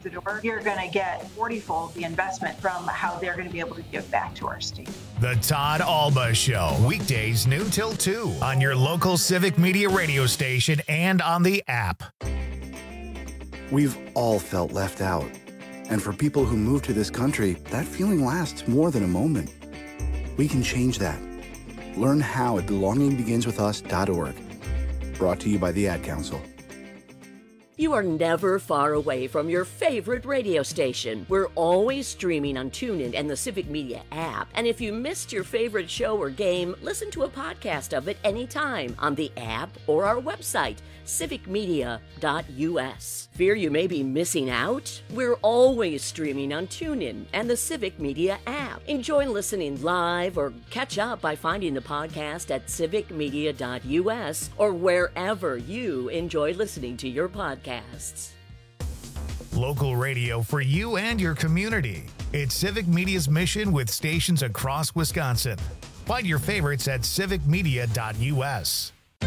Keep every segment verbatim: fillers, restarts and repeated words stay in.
the door, you're going to get forty-fold the investment from how they're going to be able to give back to our state. The Todd Alba Show, weekdays noon till two on your local Civic Media radio station and on the app. We've all felt left out. And for people who move to this country, that feeling lasts more than a moment. We can change that. Learn how at belonging begins with us dot org. Brought to you by the Ad Council. You are never far away from your favorite radio station. We're always streaming on TuneIn and the Civic Media app. And if you missed your favorite show or game, listen to a podcast of it anytime on the app or our website, civic media dot u s. Fear you may be missing out? We're always streaming on TuneIn and the Civic Media app. Enjoy listening live or catch up by finding the podcast at civic media dot u s or wherever you enjoy listening to your podcasts. Local radio for you and your community. It's Civic Media's mission with stations across Wisconsin. Find your favorites at civic media dot u s.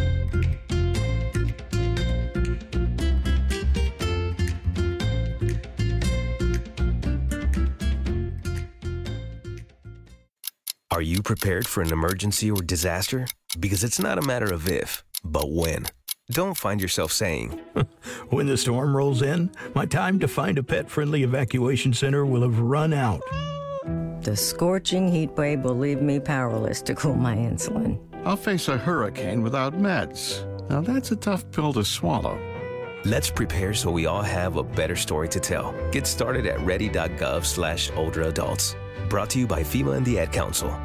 Are you prepared for an emergency or disaster? Because it's not a matter of if, but when. Don't find yourself saying, when the storm rolls in, my time to find a pet-friendly evacuation center will have run out. The scorching heat wave will leave me powerless to cool my insulin. I'll face a hurricane without meds. Now that's a tough pill to swallow. Let's prepare so we all have a better story to tell. Get started at ready dot gov slash older adults. Brought to you by FEMA and the Ad Council.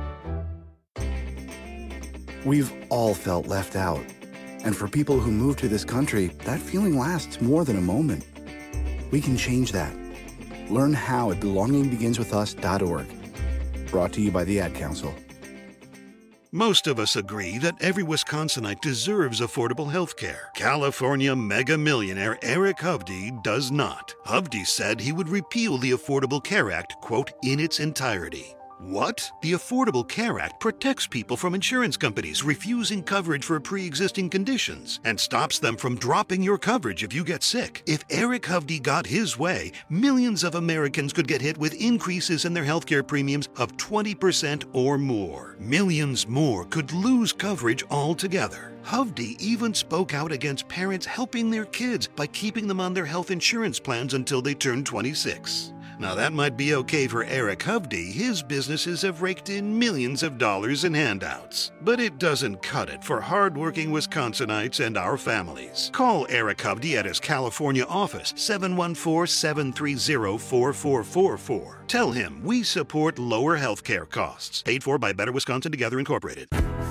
We've all felt left out. And for people who move to this country, that feeling lasts more than a moment. We can change that. Learn how at belonging begins with us dot org. Brought to you by the Ad Council. Most of us agree that every Wisconsinite deserves affordable health care. California mega millionaire Eric Hovde does not. Hovde said he would repeal the Affordable Care Act, quote, in its entirety. What? The Affordable Care Act protects people from insurance companies refusing coverage for pre-existing conditions and stops them from dropping your coverage if you get sick. If Eric Hovde got his way, millions of Americans could get hit with increases in their healthcare premiums of twenty percent or more. Millions more could lose coverage altogether. Hovde even spoke out against parents helping their kids by keeping them on their health insurance plans until they turn twenty-six. Now that might be okay for Eric Hovde. His businesses have raked in millions of dollars in handouts. But it doesn't cut it for hardworking Wisconsinites and our families. Call Eric Hovde at his California office, seven one four, seven three zero, four four four four. Tell him we support lower health care costs. Paid for by Better Wisconsin Together Incorporated.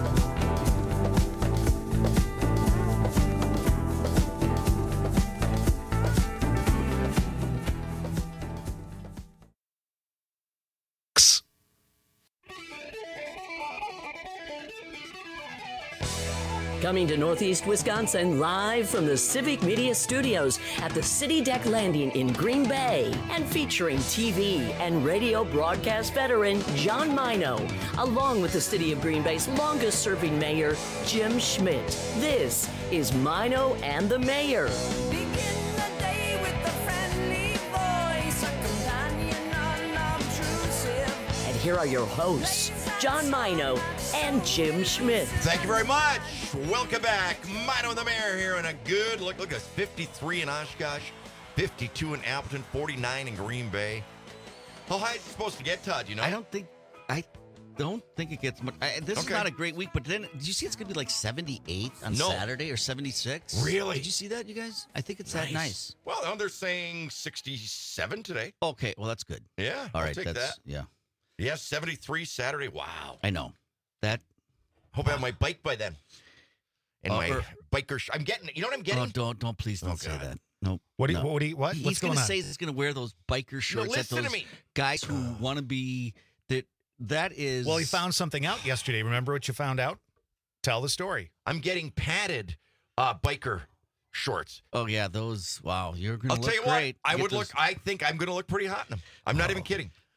Coming to Northeast Wisconsin, live from the Civic Media Studios at the City Deck Landing in Green Bay, and featuring T V and radio broadcast veteran John Mino, along with the City of Green Bay's longest-serving mayor, Jim Schmidt. This is Mino and the Mayor. Begin the day with a friendly voice, a companion unobtrusive. And here are your hosts, John Mino and Jim Schmidt. Thank you very much. Welcome back. Mino and the Mayor here, and a good look. Look at fifty-three in Oshkosh, fifty-two in Appleton, forty-nine in Green Bay. How high is it supposed to get, Todd? You know? I don't think. I don't think it gets much. I, this Okay. is not a great week, but then did you see it's going to be like seventy-eight on No. Saturday or seventy-six? Really? Did you see that, you guys? I think it's that nice. Well, no, they're saying sixty-seven today. Okay, well that's good. Yeah, All I'll right, take that's that. yeah. Yeah, seventy-three Saturday. Wow. I know that. Hope I have my bike by then. And Uh, my or- biker. Sh- I'm getting. You know what I'm getting? Oh, don't don't please don't Oh, say God. that. No. What do you, no. what do you, what? He's What's going gonna on? say he's going to wear those biker shorts at listen to those me. guys who want to be that. That is. Well, he found something out yesterday. Remember what you found out? Tell the story. I'm getting padded uh, biker shorts. Oh yeah, those. Wow, you're going to I'll look tell you great. what. I Get would those- look. I think I'm going to look pretty hot in them. I'm not Oh. even kidding.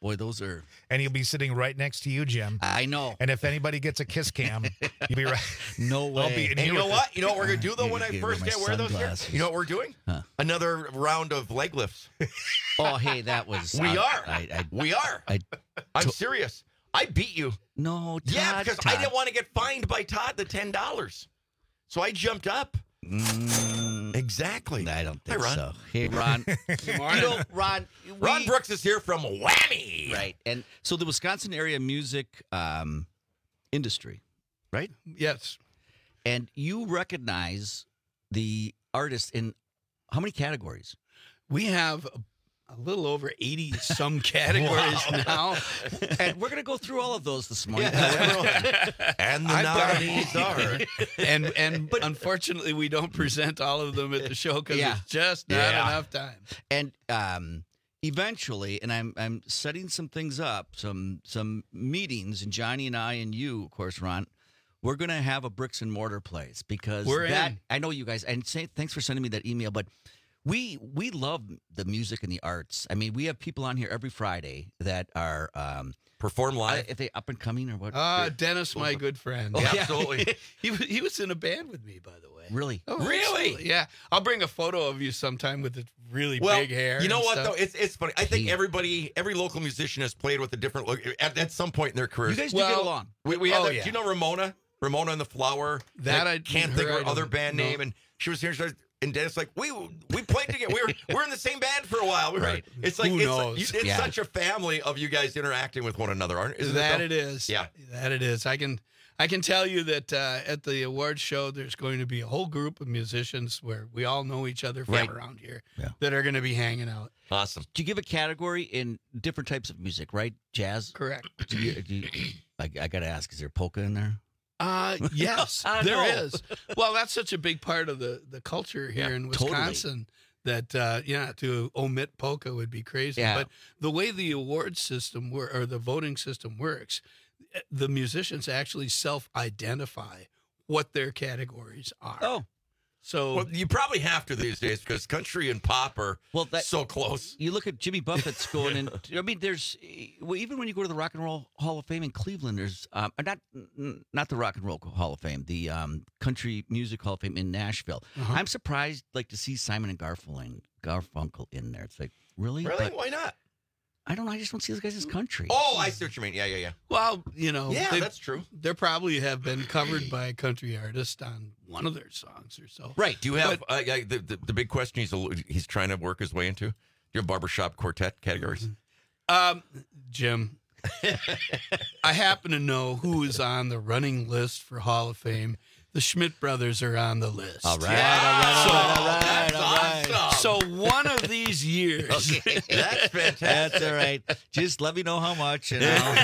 Boy, those are. And he'll be sitting right next to you, Jim. I know. And if anybody gets a kiss cam, you'll be right. No way. I'll be, And you know what? You know what we're going to do, though, You when I gotta first wear get my wear those here? sunglasses. You know what we're doing? Huh. Another round of leg lifts. Oh, hey, that was. We uh, are. I, I, we are. I, I'm serious. I beat you. no, Todd, Yeah, because Todd. I didn't want to get fined by Todd the ten dollars. So I jumped up. Mm, Exactly. I don't Hi, think Ron. so. Hey, Ron. You know, Ron. We, Ron Brooks is here from Whammy. Right. And so the Wisconsin area music um, industry, right? Yes. And you recognize the artist in how many categories? We have a, a little over eighty some categories now. And we're going to go through all of those this morning. And the I've got- nominees are. and and unfortunately, we don't present all of them at the show because Yeah. it's just not Yeah. enough time. And um, eventually, and I'm I'm setting some things up, some some meetings, and Johnny and I and you, of course, Ron, we're going to have a bricks and mortar place because We're that in. I know you guys, and say thanks for sending me that email, but we we love the music and the arts. I mean, we have people on here every Friday that are um, Perform uh, live. if they up and coming or what? Uh, Dennis, my good friend. Oh, yeah. Absolutely. he was he was in a band with me, by the way. Really? Oh, Really? absolutely. Yeah. I'll bring a photo of you sometime with the really Well, big hair. you know and what stuff. though? It's it's funny. I think He- everybody, every local musician has played with a different look at, at some point in their careers. You guys do Well, get along. we, we had Oh, that- yeah. Do you know Ramona? Ramona and the Flower. That I can't her think of I her other don't band know. name, and she was here. She was, and Dennis like we we played together. We were we were in the same band for a while. We were, Right. It's like Who it's, knows? you- it's Yeah. such a family of you guys interacting with one another, aren't? Isn't that it? it though? is. Yeah. That it is. I can I can tell you that uh, at the awards show, there's going to be a whole group of musicians where we all know each other from Right. around here Yeah. that are going to be hanging out. Awesome. Do you give a category in different types of music, right? Jazz? Correct. Do you, do you, I, I got to ask, is there polka in there? Uh, yes, I there know. is. Well, that's such a big part of the, the culture here Yeah, in totally. Wisconsin that, uh, yeah, to omit polka would be crazy. Yeah. But the way the award system wor- or the voting system works, the musicians actually self-identify what their categories are. Oh. So Well, you probably have to these days because country and pop are Well, that- so close. You look at Jimmy Buffett's going in. I mean, there's well, even when you go to the Rock and Roll Hall of Fame in Cleveland, there's um, uh, not not the Rock and Roll Hall of Fame, the um, Country Music Hall of Fame in Nashville. Uh-huh. I'm surprised, like to see Simon and Garfunkel, Garfunkel in there. It's like really, Really? But Why not? I don't know. I just don't see those guys as country. Oh, I see what you mean. Yeah, yeah, yeah. Well, you know, Yeah, they- that's true. There probably have been covered by a country artist on one of their songs or so. Right. Do you have uh, yeah, the, the the big question he's a- he's trying to work his way into? Do you have barbershop quartet categories? Um, Jim, I happen to know who is on the running list for Hall of Fame. The Schmidt brothers are on the list. All right, all right, all right, all right, That's all right. awesome. So one of these years, Okay. That's fantastic. That's all right. Just let me know how much, you know.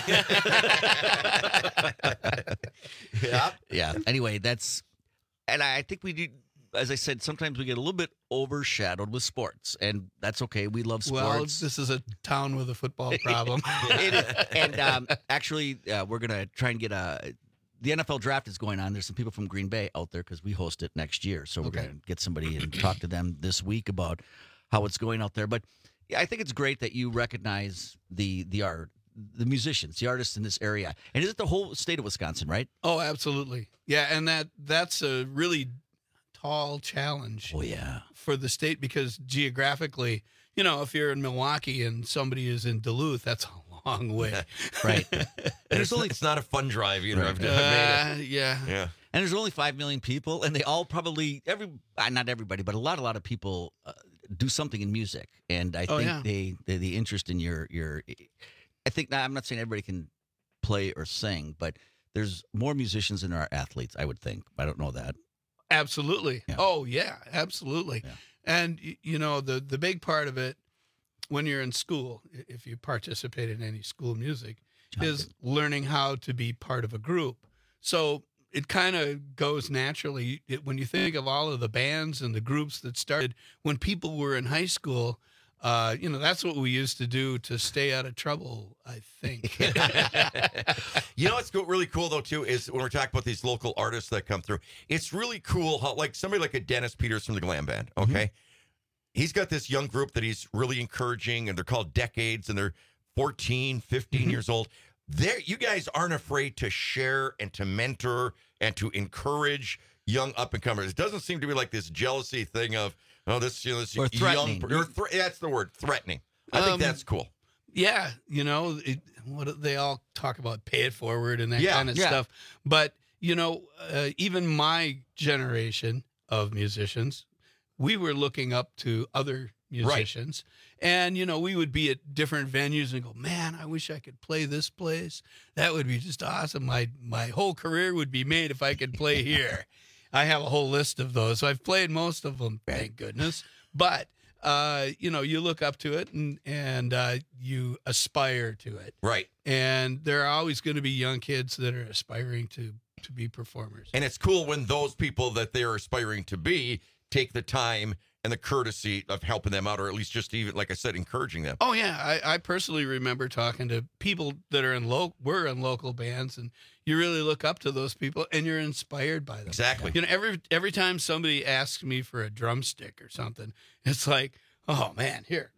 Yeah. Yeah. Anyway, that's, and I think we do. As I said, sometimes we get a little bit overshadowed with sports, and that's okay. We love well, sports. this is a town with a football problem. It is. And um, actually, uh, we're gonna try and get a. The N F L draft is going on. There's some people from Green Bay out there because we host it next year. So we're Okay. going to get somebody and talk to them this week about how it's going out there. But yeah, I think it's great that you recognize the the art, the musicians, the artists in this area. And is it the whole state of Wisconsin, right? Oh, absolutely. Yeah, and that that's a really tall challenge Oh yeah. for the state because geographically, you know, if you're in Milwaukee and somebody is in Duluth, that's a long way. Right. And it's, only, it's not a fun drive either. Right. I've, I've Uh, made yeah. it. Yeah. And there's only five million people, and they all probably every uh, not everybody, but a lot, a lot of people uh, do something in music. And I Oh, think yeah. they, they the interest in your your. I think now I'm not saying everybody can play or sing, but there's more musicians than there are athletes. I would think. I don't know that. Absolutely. Yeah. Oh, yeah, absolutely. Yeah. And y- you know, the the big part of it when you're in school, i- if you participate in any school music, John is did. learning how to be part of a group. So it kind of goes naturally it, when you think of all of the bands and the groups that started when people were in high school. Uh, you know, that's what we used to do to stay out of trouble, I think. You know what's cool, really cool though too is when we're talking about these local artists that come through. It's really cool how like somebody like a Dennis Peters from the Glam Band. Okay, he's got this young group that he's really encouraging, and they're called Decades, and they're fourteen, fifteen Mm-hmm. years old. There, you guys aren't afraid to share and to mentor and to encourage young up and comers. It doesn't seem to be like this jealousy thing of, oh, this, you know, this Or young, threatening. or thre- that's the word, threatening. I think Um, that's cool. Yeah, you know, it, what do they all talk about, pay it forward and that Yeah, kind of yeah. stuff. But, you know, uh, even my generation of musicians, we were looking up to other musicians. And, you know, we would be at different venues and go, man, I wish I could play this place. That would be just awesome. My, my whole career would be made if I could play here. I have a whole list of those. So I've played most of them, thank goodness. But, uh, you know, you look up to it and, and uh, you aspire to it. Right. And there are always going to be young kids that are aspiring to, to be performers. And it's cool when those people that they're aspiring to be take the time and the courtesy of helping them out, or at least just even, like I said, encouraging them. Oh yeah, I, I personally remember talking to people that are in lo- were in local bands, and you really look up to those people, and you're inspired by them. Exactly. You know, every every time somebody asks me for a drumstick or something, it's like, oh man, here,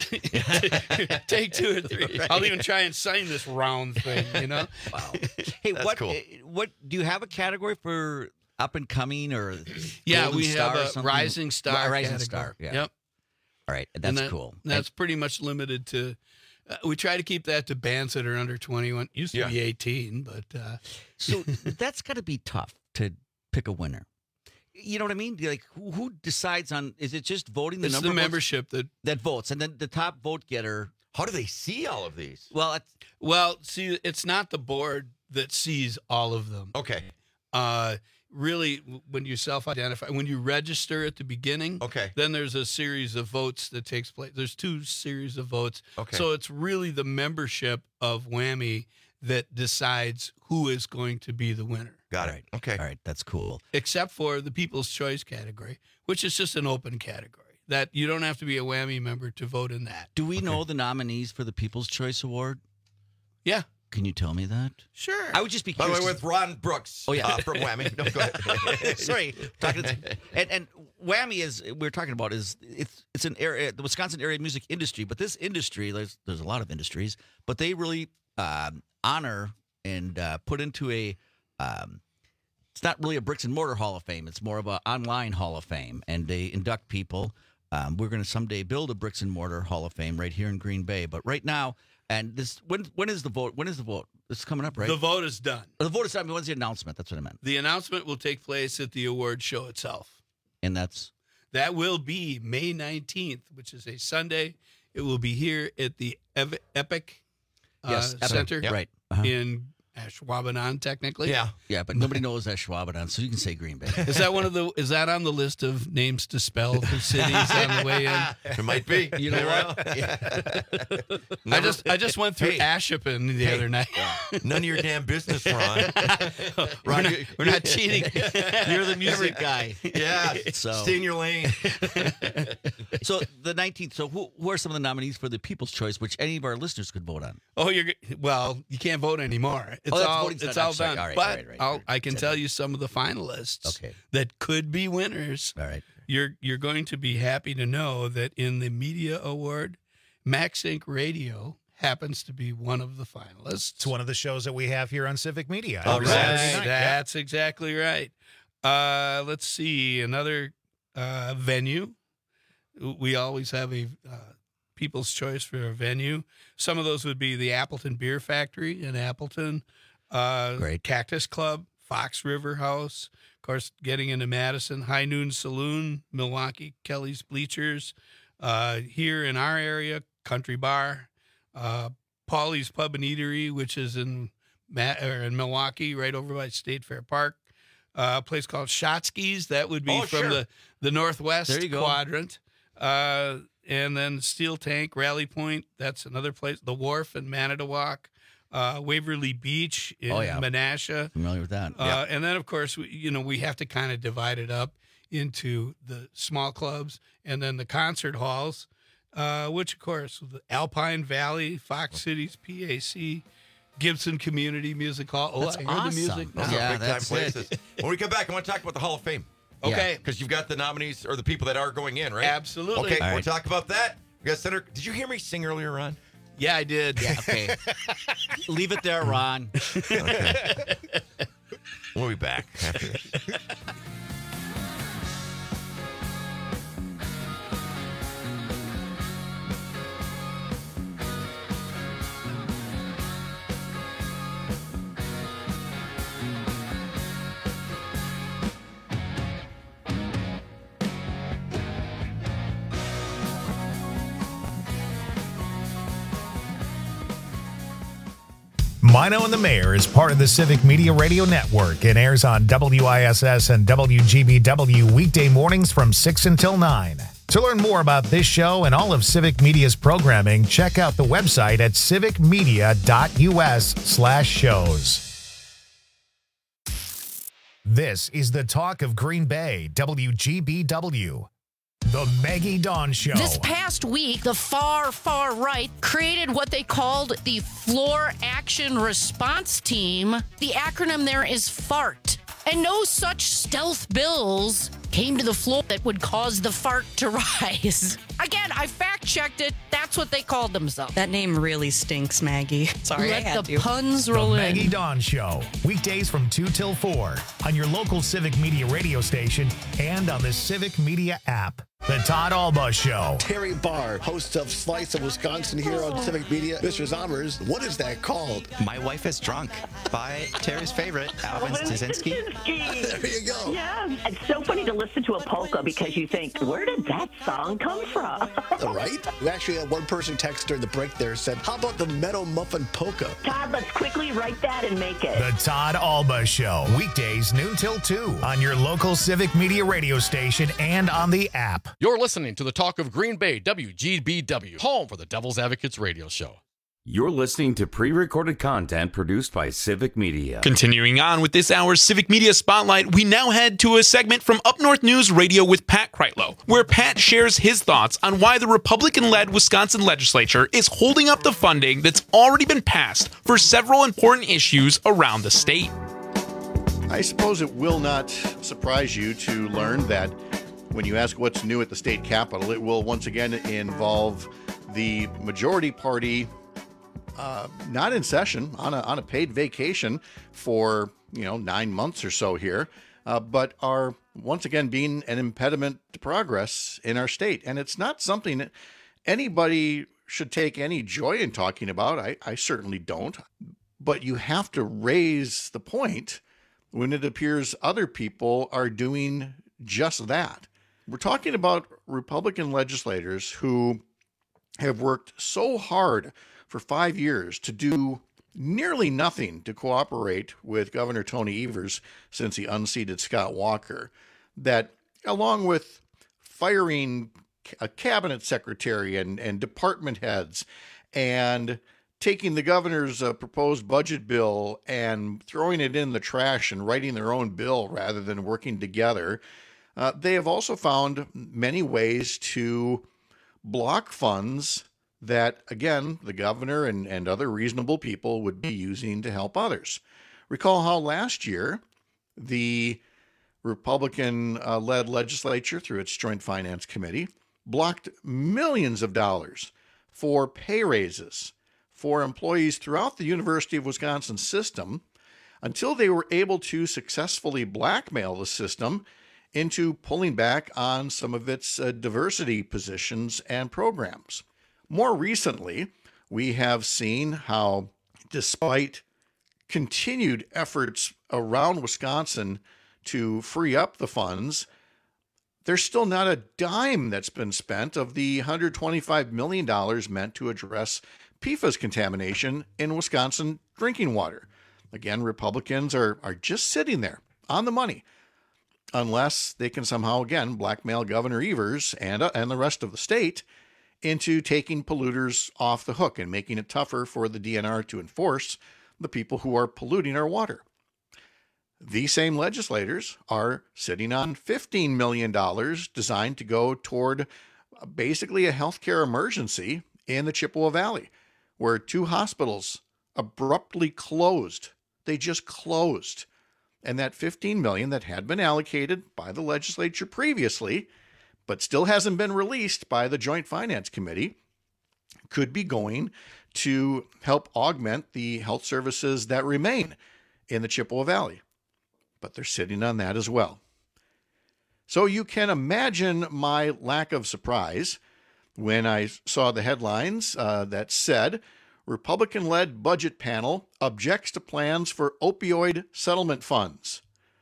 take two or three. Right. I'll even try and sign this round thing. You know. Wow. Hey, That's what? cool. uh, What do you have a category for up and coming or? Yeah, Golden we Star have or a something? rising star. Ri- Rising category. Star. Yeah. Yep. All right, that's And that- cool. That's pretty much limited to. Uh, we try to keep that to bands that are under twenty-one. Used to Yeah. be eighteen, but uh, So that's got to be tough to pick a winner. You know what I mean? Like, who, who decides on? Is it just voting the it's number the of votes membership that. that votes, and then the top vote getter? How do they see all of these? Well, it's, Well, see, it's not the board that sees all of them. Okay. Uh, really, w- when you self-identify, when you register at the beginning, Okay. then there's a series of votes that takes place. There's two series of votes. Okay. So it's really the membership of Whammy that decides who is going to be the winner, Got Right. it. Okay. all right. That's cool. except for the People's Choice category, which is just an open category. That you don't have to be a Whammy member to vote in that. Do we know the nominees for the People's Choice Award? Yeah, Can you tell me that? sure. I would just be By the curious. way, with Ron Brooks. Oh, yeah. uh, from Whammy. No, go ahead. Sorry, talking to, and and Whammy is we're talking about is it's it's an area the Wisconsin area music industry, but this industry there's there's a lot of industries, but they really um, honor and uh, put into a um, it's not really a bricks and mortar Hall of Fame. It's more of an online Hall of Fame, and they induct people. Um, we're going to someday build a bricks and mortar Hall of Fame right here in Green Bay, but right now, and this when when is the vote? When is the vote? It's coming up, right? The vote is done. the vote is. I mean, when's the announcement? That's what I meant, The announcement will take place at the award show itself. and that's. That will be May nineteenth, which is a Sunday. It will be here at the Ev- Epic uh, Yes, Epic. Center Yep. Right. Uh-huh. in Ashwaubenon, technically. Yeah. Yeah, but nobody knows that Schwabadan, so you can say Green Bay. Is that one of the? Is that on the list of names to spell for cities on the way in? It might be. You know what? I Never- just I just went through Hey. Ashippun the Hey. other night. None of your damn business, Ron. we're, not, we're not cheating. You're the music guy. Yeah. So- Stay in your lane. So the nineteenth. So who, who are some of the nominees for the People's Choice, which any of our listeners could vote on? Oh, you're g- well. You can't vote anymore. It's Oh, that's all voting's it's done. all I'm sorry. done. All right, but right, right. I'll, You're I can saying tell you some of the finalists Okay. that could be winners. All right. You're you're going to be happy to know that in the media award, Max Inc Radio happens to be one of the finalists. It's one of the shows that we have here on Civic Media. All every right. Saturday That's, night. Yeah. that's exactly right. Uh, let's see another uh, venue. We always have a uh, People's Choice for a venue. Some of those would be the Appleton Beer Factory in Appleton, uh, Great. Cactus Club, Fox River House. Of course, getting into Madison, High Noon Saloon, Milwaukee, Kelly's Bleachers. Uh, here in our area, Country Bar, uh, Paulie's Pub and Eatery, which is in Ma- or in Milwaukee, right over by State Fair Park. Uh, a place called Shotsky's. That would be Oh, from sure. the, the Northwest There you go. quadrant. Uh, and then Steel Tank, Rally Point. That's another place. The Wharf in Manitowoc. Uh, Waverly Beach in Oh, yeah. Menasha. Familiar with that? Uh, And then, of course, we, you know, we have to kind of divide it up into the small clubs and then the concert halls, uh, which, of course, the Alpine Valley, Fox Cities, P A C, Gibson Community Music Hall. Oh, That's I heard awesome. the music. Those are Yeah, big time that's it. places. When we come back, I want to talk about the Hall of Fame. Okay. Because you've got the nominees or the people that are going in, right? Absolutely. Okay, All we'll right. talk about that. We got Senator. Did you hear me sing earlier, Ron? Yeah, I did. Yeah, okay. Leave it there, Ron. Okay. We'll be back after this. Mino and the Mayor is part of the Civic Media Radio Network and airs on W I S S and W G B W weekday mornings from six until nine. To learn more about this show and all of Civic Media's programming, check out the website at civicmedia.us slash shows. This is the talk of Green Bay, W G B W. The Maggie Dawn Show. This past week, the far, far right created what they called the Floor Action Response Team. The acronym there is FART. And no such stealth bills came to the floor that would cause the fart to rise. Again, I fact-checked it. That's what they called themselves. That name really stinks, Maggie. Sorry, Let I had the to. puns roll The in. Maggie Dawn Show. Weekdays from two till four on your local Civic Media radio station and on the Civic Media app. The Todd Alba Show. Terry Barr, host of Slice of Wisconsin here on Civic Media. Mister Zommers, what is that called? My Wife is Drunk by Terry's favorite, Alvin Staszynski. There you go. Yeah. It's so funny to listen to a polka because you think, where did that song come from? Right? We actually had one person text during the break there said, how about the Meadow Muffin Polka? Todd, let's quickly write that and make it. The Todd Alba Show. Weekdays noon till two on your local Civic Media radio station and on the app. You're listening to the Talk of Green Bay, W G B W, home for the Devil's Advocates radio show. You're listening to pre-recorded content produced by Civic Media. Continuing on with this hour's Civic Media Spotlight, we now head to a segment from Up North News Radio with Pat Kreitlow, where Pat shares his thoughts on why the Republican-led Wisconsin legislature is holding up the funding that's already been passed for several important issues around the state. I suppose it will not surprise you to learn that when you ask what's new at the state capitol, it will once again involve the majority party uh, not in session, on a, on a paid vacation for, you know, nine months or so here, uh, but are once again being an impediment to progress in our state. And it's not something that anybody should take any joy in talking about. I, I certainly don't. But you have to raise the point when it appears other people are doing just that. We're talking about Republican legislators who have worked so hard for five years to do nearly nothing to cooperate with Governor Tony Evers since he unseated Scott Walker, that along with firing a cabinet secretary and, and department heads and taking the governor's uh, proposed budget bill and throwing it in the trash and writing their own bill rather than working together, Uh, they have also found many ways to block funds that, again, the governor and, and other reasonable people would be using to help others. Recall how last year the Republican-led legislature, through its Joint Finance Committee, blocked millions of dollars for pay raises for employees throughout the University of Wisconsin system until they were able to successfully blackmail the system into pulling back on some of its uh, diversity positions and programs. More recently, we have seen how, despite continued efforts around Wisconsin to free up the funds, there's still not a dime that's been spent of the one hundred twenty-five million dollars meant to address P F A S contamination in Wisconsin drinking water. Again, Republicans are, are just sitting there on the money, unless they can somehow, again, blackmail Governor Evers and, uh, and the rest of the state into taking polluters off the hook and making it tougher for the D N R to enforce the people who are polluting our water. These same legislators are sitting on fifteen million dollars designed to go toward basically a healthcare emergency in the Chippewa Valley, where two hospitals abruptly closed. They just closed. And that fifteen million dollars that had been allocated by the legislature previously, but still hasn't been released by the Joint Finance Committee, could be going to help augment the health services that remain in the Chippewa Valley. But they're sitting on that as well. So you can imagine my lack of surprise when I saw the headlines uh, that said, Republican-led budget panel objects to plans for opioid settlement funds.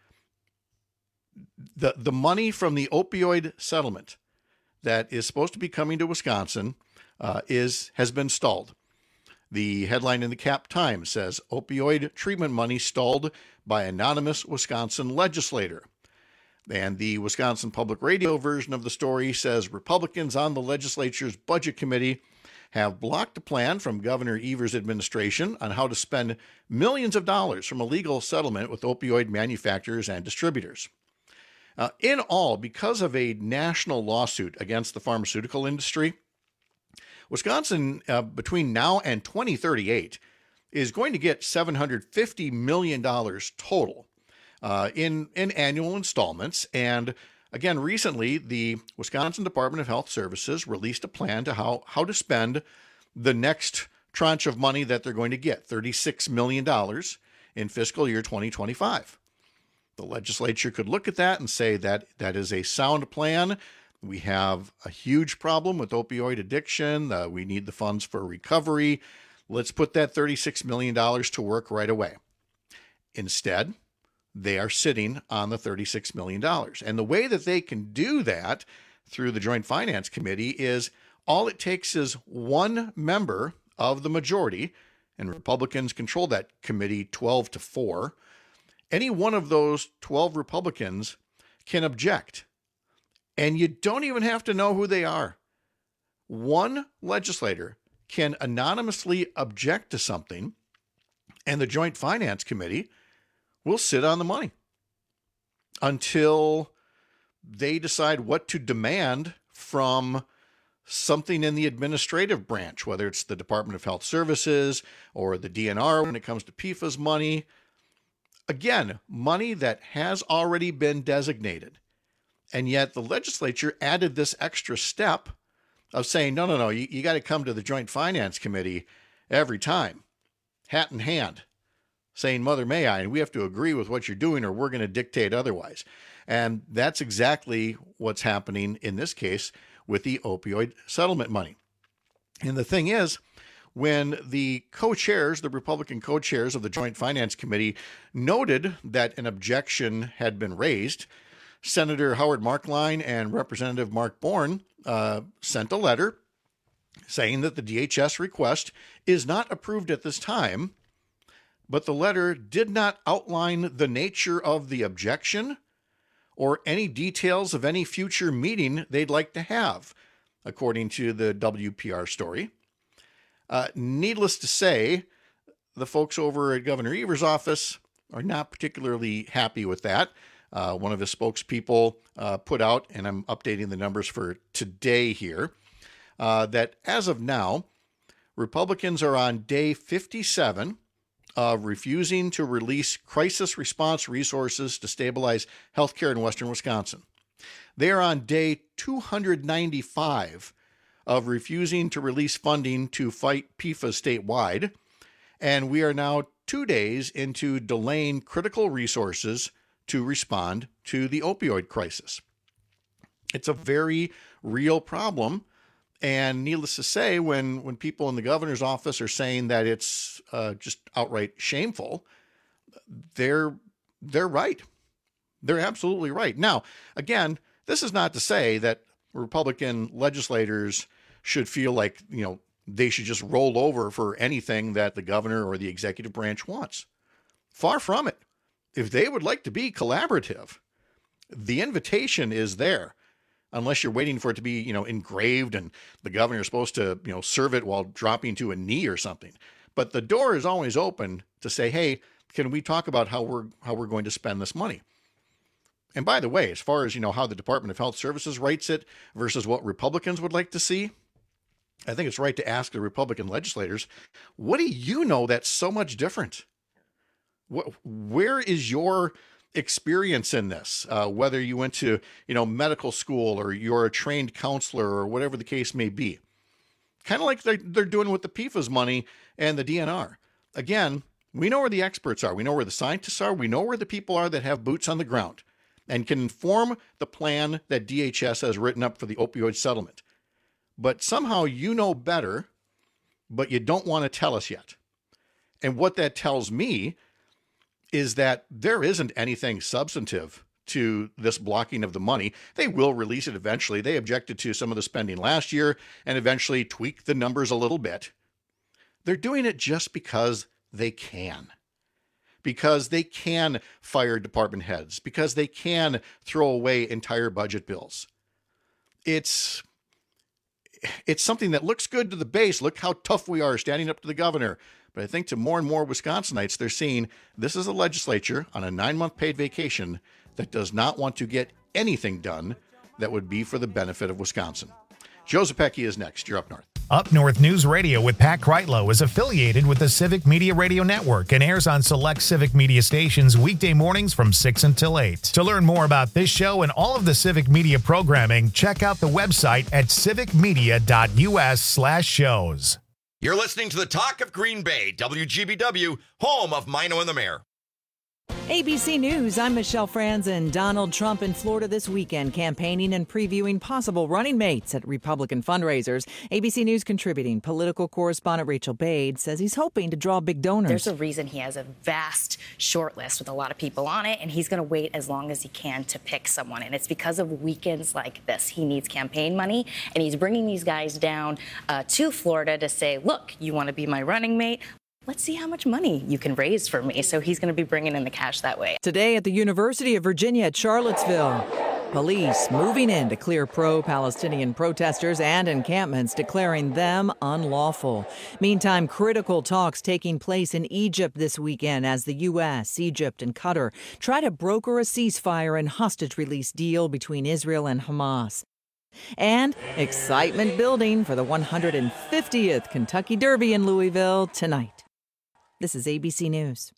The, the money from the opioid settlement that is supposed to be coming to Wisconsin uh, is has been stalled. The headline in the Cap Times says, opioid treatment money stalled by anonymous Wisconsin legislator. And the Wisconsin Public Radio version of the story says Republicans on the legislature's budget committee have blocked a plan from Governor Evers' administration on how to spend millions of dollars from a legal settlement with opioid manufacturers and distributors. Uh, in all, because of a national lawsuit against the pharmaceutical industry, Wisconsin, uh, between now and twenty thirty-eight, is going to get seven hundred fifty million dollars total uh, in, in annual installments. And again, recently, the Wisconsin Department of Health Services released a plan to how, how to spend the next tranche of money that they're going to get, thirty-six million dollars in fiscal year twenty twenty-five. The legislature could look at that and say that that is a sound plan. We have a huge problem with opioid addiction. Uh, we need the funds for recovery. Let's put that thirty-six million dollars to work right away. Instead, they are sitting on the thirty-six million dollars. And the way that they can do that through the Joint Finance Committee is all it takes is one member of the majority, and Republicans control that committee twelve to four. Any one of those twelve Republicans can object. And you don't even have to know who they are. One legislator can anonymously object to something, and the Joint Finance Committee will sit on the money until they decide what to demand from something in the administrative branch, whether it's the Department of Health Services or the D N R when it comes to P F A S money. Again, money that has already been designated. And yet the legislature added this extra step of saying, no, no, no, you, you got to come to the Joint Finance Committee every time, hat in hand, saying, Mother, may I? And we have to agree with what you're doing or we're going to dictate otherwise. And that's exactly what's happening in this case with the opioid settlement money. And the thing is, when the co-chairs, the Republican co-chairs of the Joint Finance Committee noted that an objection had been raised, Senator Howard Markline and Representative Mark Bourne uh, sent a letter saying that the D H S request is not approved at this time, but the letter did not outline the nature of the objection or any details of any future meeting they'd like to have, according to the W P R story. Uh, needless to say, the folks over at Governor Evers' office are not particularly happy with that. Uh, one of his spokespeople uh, put out, and I'm updating the numbers for today here, uh, that as of now, Republicans are on day fifty-seven of refusing to release crisis response resources to stabilize healthcare in western Wisconsin. They are on day two hundred ninety-five of refusing to release funding to fight P F A S statewide, and we are now two days into delaying critical resources to respond to the opioid crisis. It's a very real problem, and needless to say, when, when people in the governor's office are saying that it's uh, just outright shameful, they're they're right. They're absolutely right. Now, again, this is not to say that Republican legislators should feel like, you know, they should just roll over for anything that the governor or the executive branch wants. Far from it. If they would like to be collaborative, the invitation is there, unless you're waiting for it to be, you know, engraved and the governor is supposed to, you know, serve it while dropping to a knee or something. But the door is always open to say, hey, can we talk about how we're how we're going to spend this money? And by the way, as far as, you know, how the Department of Health Services writes it versus what Republicans would like to see, I think it's right to ask the Republican legislators, what do you know that's so much different? Where is your experience in this? Uh, whether you went to, you know, medical school or you're a trained counselor or whatever the case may be. kind of like they're, they're doing with the P F A S money and the D N R. Again, we know where the experts are. We know where the scientists are. We know where the people are that have boots on the ground and can inform the plan that D H S has written up for the opioid settlement. But somehow you know better, but you don't want to tell us yet. And what that tells me is that there isn't anything substantive to this blocking of the money. They will release it eventually. They objected to some of the spending last year and eventually tweaked the numbers a little bit. They're doing it just because they can. Because they can fire department heads. Because they can throw away entire budget bills. It's, it's something that looks good to the base. Look how tough we are standing up to the governor. But I think to more and more Wisconsinites, they're seeing this is a legislature on a nine-month paid vacation that does not want to get anything done that would be for the benefit of Wisconsin. Joe Zepecki is next. You're up north. Up North News Radio with Pat Kreitlow is affiliated with the Civic Media Radio Network and airs on select Civic Media stations weekday mornings from six until eight. To learn more about this show and all of the Civic Media programming, check out the website at civicmedia.us slash shows. You're listening to the Talk of Green Bay, W G B W, home of Mino and the Mayor. A B C News, I'm Michelle Franzen. Donald Trump in Florida this weekend, campaigning and previewing possible running mates at Republican fundraisers. A B C News contributing political correspondent Rachel Bade says he's hoping to draw big donors. There's a reason he has a vast short list with a lot of people on it, and he's going to wait as long as he can to pick someone. And it's because of weekends like this. He needs campaign money, and he's bringing these guys down uh, to Florida to say, look, you want to be my running mate? Let's see how much money you can raise for me. So he's going to be bringing in the cash that way. Today at the University of Virginia at Charlottesville, police moving in to clear pro-Palestinian protesters and encampments, declaring them unlawful. Meantime, critical talks taking place in Egypt this weekend as the U S, Egypt, and Qatar try to broker a ceasefire and hostage release deal between Israel and Hamas. And excitement building for the one hundred fiftieth Kentucky Derby in Louisville tonight. This is A B C News.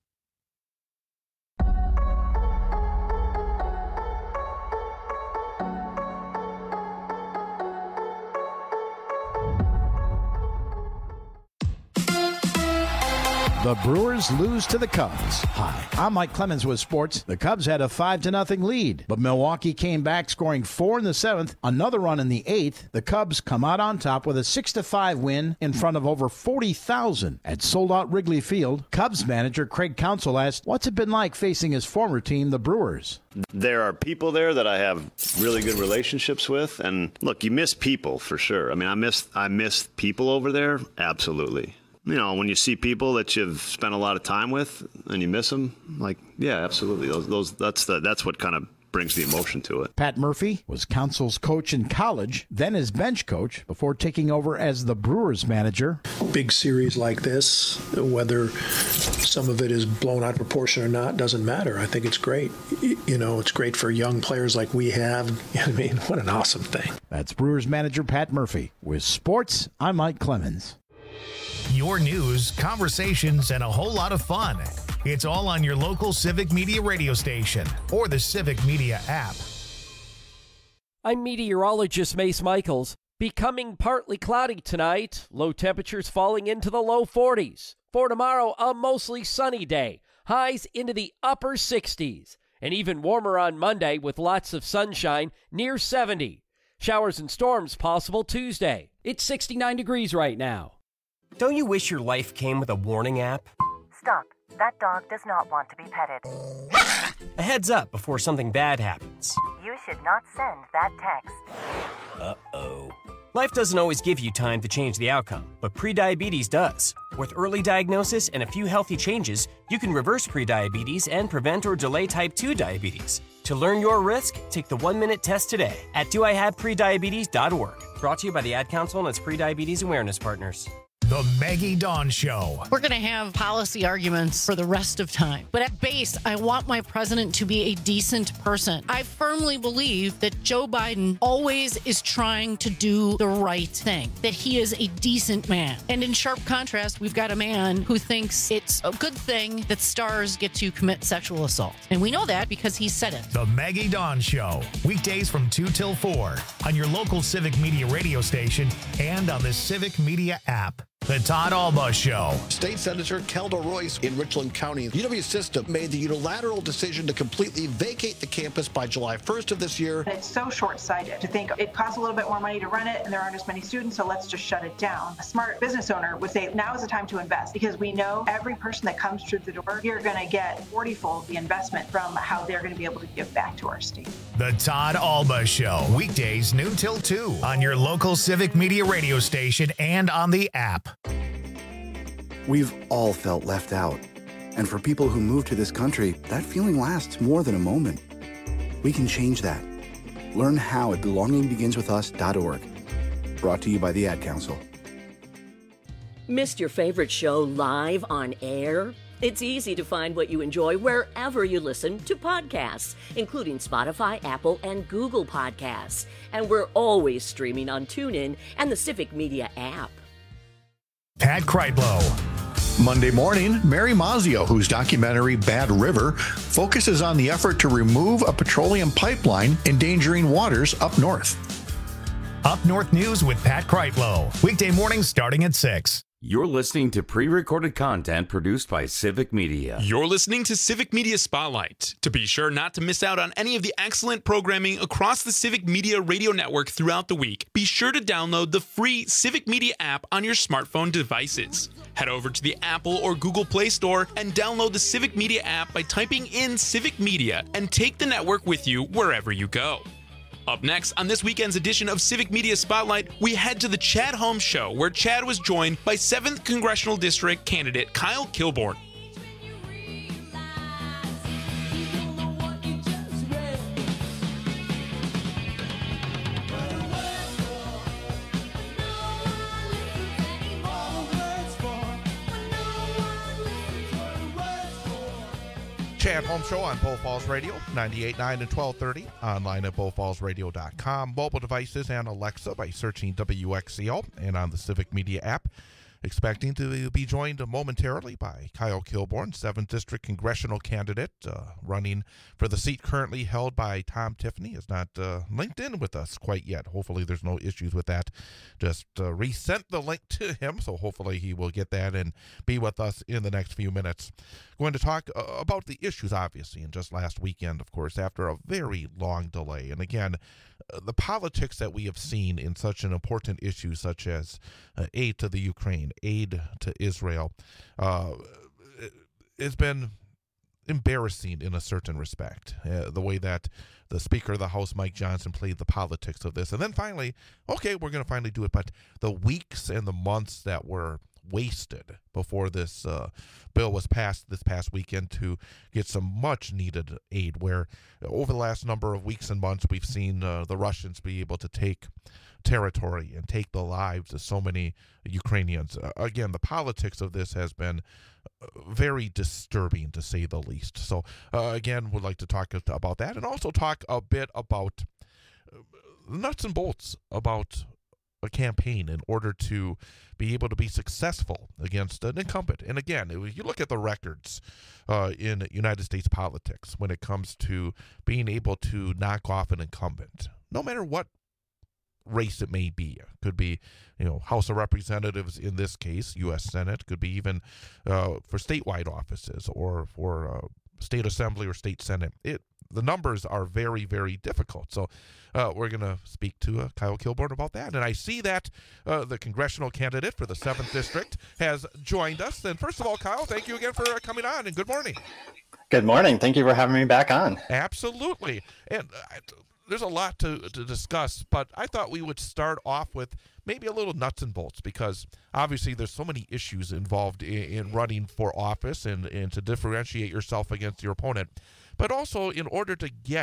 The Brewers lose to the Cubs. Hi, I'm Mike Clemens with sports. The Cubs had a five to nothing lead, but Milwaukee came back scoring four in the seventh, another run in the eighth. The Cubs come out on top with a six to five win in front of over forty thousand at sold-out Wrigley Field. Cubs manager Craig Counsell asked, what's it been like facing his former team, the Brewers? There are people there that I have really good relationships with, and look, you miss people for sure. I mean, I miss I miss people over there, absolutely. You know, when you see people that you've spent a lot of time with and you miss them, like, yeah, absolutely. Those, those, that's the, that's what kind of brings the emotion to it. Pat Murphy was Counsell's coach in college, then his bench coach before taking over as the Brewers manager. Big series like this, whether some of it is blown out of proportion or not, doesn't matter. I think it's great. You know, it's great for young players like we have. I mean, what an awesome thing. That's Brewers manager Pat Murphy. With sports, I'm Mike Clemens. Your news, conversations, and a whole lot of fun. It's all on your local Civic Media radio station or the Civic Media app. I'm meteorologist Mace Michaels. Becoming partly cloudy tonight. Low temperatures falling into the low forties. For tomorrow, a mostly sunny day. Highs into the upper sixties. And even warmer on Monday with lots of sunshine, near seventy. Showers and storms possible Tuesday. It's sixty-nine degrees right now. Don't you wish your life came with a warning app? Stop. That dog does not want to be petted. A heads up before something bad happens. You should not send that text. Uh-oh. Life doesn't always give you time to change the outcome, but prediabetes does. With early diagnosis and a few healthy changes, you can reverse prediabetes and prevent or delay type two diabetes. To learn your risk, take the one-minute test today at do I have prediabetes dot org. Brought to you by the Ad Council and its Prediabetes Awareness Partners. The Maggie Dawn Show. We're going to have policy arguments for the rest of time. But at base, I want my president to be a decent person. I firmly believe that Joe Biden always is trying to do the right thing, that he is a decent man. And in sharp contrast, we've got a man who thinks it's a good thing that stars get to commit sexual assault. And we know that because he said it. The Maggie Dawn Show. Weekdays from two till four on your local Civic Media radio station and on the Civic Media app. The Todd Alba Show. State Senator Kelda Royce in Richland County. U W System made the unilateral decision to completely vacate the campus by July first of this year. It's so short-sighted to think it costs a little bit more money to run it and there aren't as many students, so let's just shut it down. A smart business owner would say now is the time to invest because we know every person that comes through the door, you're going to get forty-fold the investment from how they're going to be able to give back to our state. The Todd Alba Show. Weekdays noon till two on your local Civic Media radio station and on the app. We've all felt left out. And for people who move to this country, that feeling lasts more than a moment. We can change that. Learn how at belonging begins with us dot org. Brought to you by the Ad Council. Missed your favorite show live on air? It's easy to find what you enjoy wherever you listen to podcasts, including Spotify, Apple, and Google Podcasts. And we're always streaming on TuneIn and the Civic Media app. Pat Kreitlow. Monday morning, Mary Mazzio, whose documentary Bad River focuses on the effort to remove a petroleum pipeline endangering waters up north. Up North News with Pat Kreitlow. Weekday mornings starting at six. You're listening to pre-recorded content produced by Civic Media. You're listening to Civic Media Spotlight. To be sure not to miss out on any of the excellent programming across the Civic Media radio network throughout the week, be sure to download the free Civic Media app on your smartphone devices. Head over to the Apple or Google Play Store and download the Civic Media app by typing in Civic Media and take the network with you wherever you go. Up next, on this weekend's edition of Civic Media Spotlight, we head to the Chad Holmes Show, where Chad was joined by seventh Congressional District candidate Kyle Kilborn. Chad Holmes Show on Bull Falls Radio, ninety-eight point nine and twelve thirty, online at bull falls radio dot com, mobile devices and Alexa by searching W X C O, and on the Civic Media app. Expecting to be joined momentarily by Kyle Kilborn, seventh District Congressional candidate, uh, running for the seat currently held by Tom Tiffany. Is not uh, linked in with us quite yet. Hopefully there's no issues with that. Just uh, resent the link to him, so hopefully he will get that and be with us in the next few minutes. Going to talk uh, about the issues, obviously, and just last weekend, of course, after a very long delay. And again, uh, the politics that we have seen in such an important issue such as uh, aid to the Ukraine, aid to Israel, uh, has been embarrassing in a certain respect. Uh, the way that the Speaker of the House, Mike Johnson, played the politics of this. And then finally, okay, we're going to finally do it. But the weeks and the months that were wasted before this uh, bill was passed this past weekend to get some much needed aid, where over the last number of weeks and months we've seen uh, the Russians be able to take territory and take the lives of so many Ukrainians. Uh, again, the politics of this has been very disturbing, to say the least. So uh, again, would like to talk about that and also talk a bit about nuts and bolts about a campaign in order to be able to be successful against an incumbent. And again, if you look at the records uh, in United States politics when it comes to being able to knock off an incumbent, no matter what race it may be, it could be, you know, House of Representatives in this case, U S Senate, could be even uh, for statewide offices or for uh, state assembly or state senate. It the numbers are very, very difficult. So uh, we're going to speak to uh, Kyle Kilborn about that. And I see that uh, the congressional candidate for the seventh District has joined us. And first of all, Kyle, thank you again for uh, coming on, and good morning. Good morning. Thank you for having me back on. Absolutely. And uh, there's a lot to, to discuss, but I thought we would start off with maybe a little nuts and bolts, because obviously there's so many issues involved in, in running for office and, and to differentiate yourself against your opponent. But also, in order to get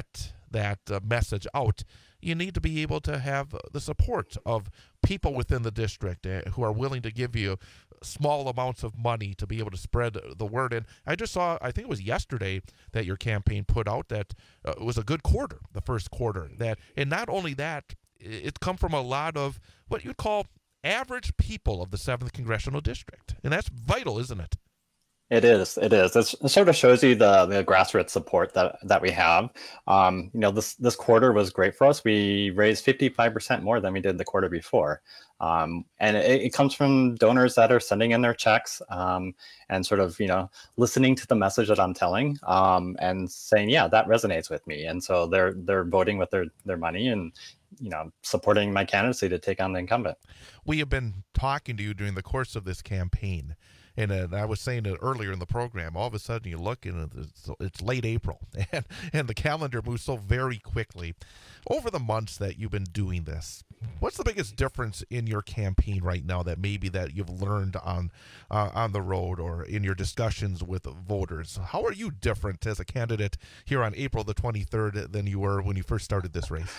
that uh, message out, you need to be able to have the support of people within the district uh, who are willing to give you small amounts of money to be able to spread the word. And I just saw, I think it was yesterday, that your campaign put out that uh, it was a good quarter, the first quarter. That, and not only that, it's come from a lot of what you'd call average people of the seventh Congressional District. And that's vital, isn't it? It is. It is. It's, it sort of shows you the, the grassroots support that, that we have. Um, you know, this this quarter was great for us. We raised fifty-five percent more than we did the quarter before. Um, and it, it comes from donors that are sending in their checks um, and sort of, you know, listening to the message that I'm telling um, and saying, yeah, that resonates with me. And so they're they're voting with their, their money and, you know, supporting my candidacy to take on the incumbent. We have been talking to you during the course of this campaign. And uh, I was saying it earlier in the program, all of a sudden you look and it's, it's late April and, and the calendar moves so very quickly. Over the months that you've been doing this, what's the biggest difference in your campaign right now that maybe that you've learned on uh, on the road or in your discussions with voters? How are you different as a candidate here on April the twenty-third than you were when you first started this race?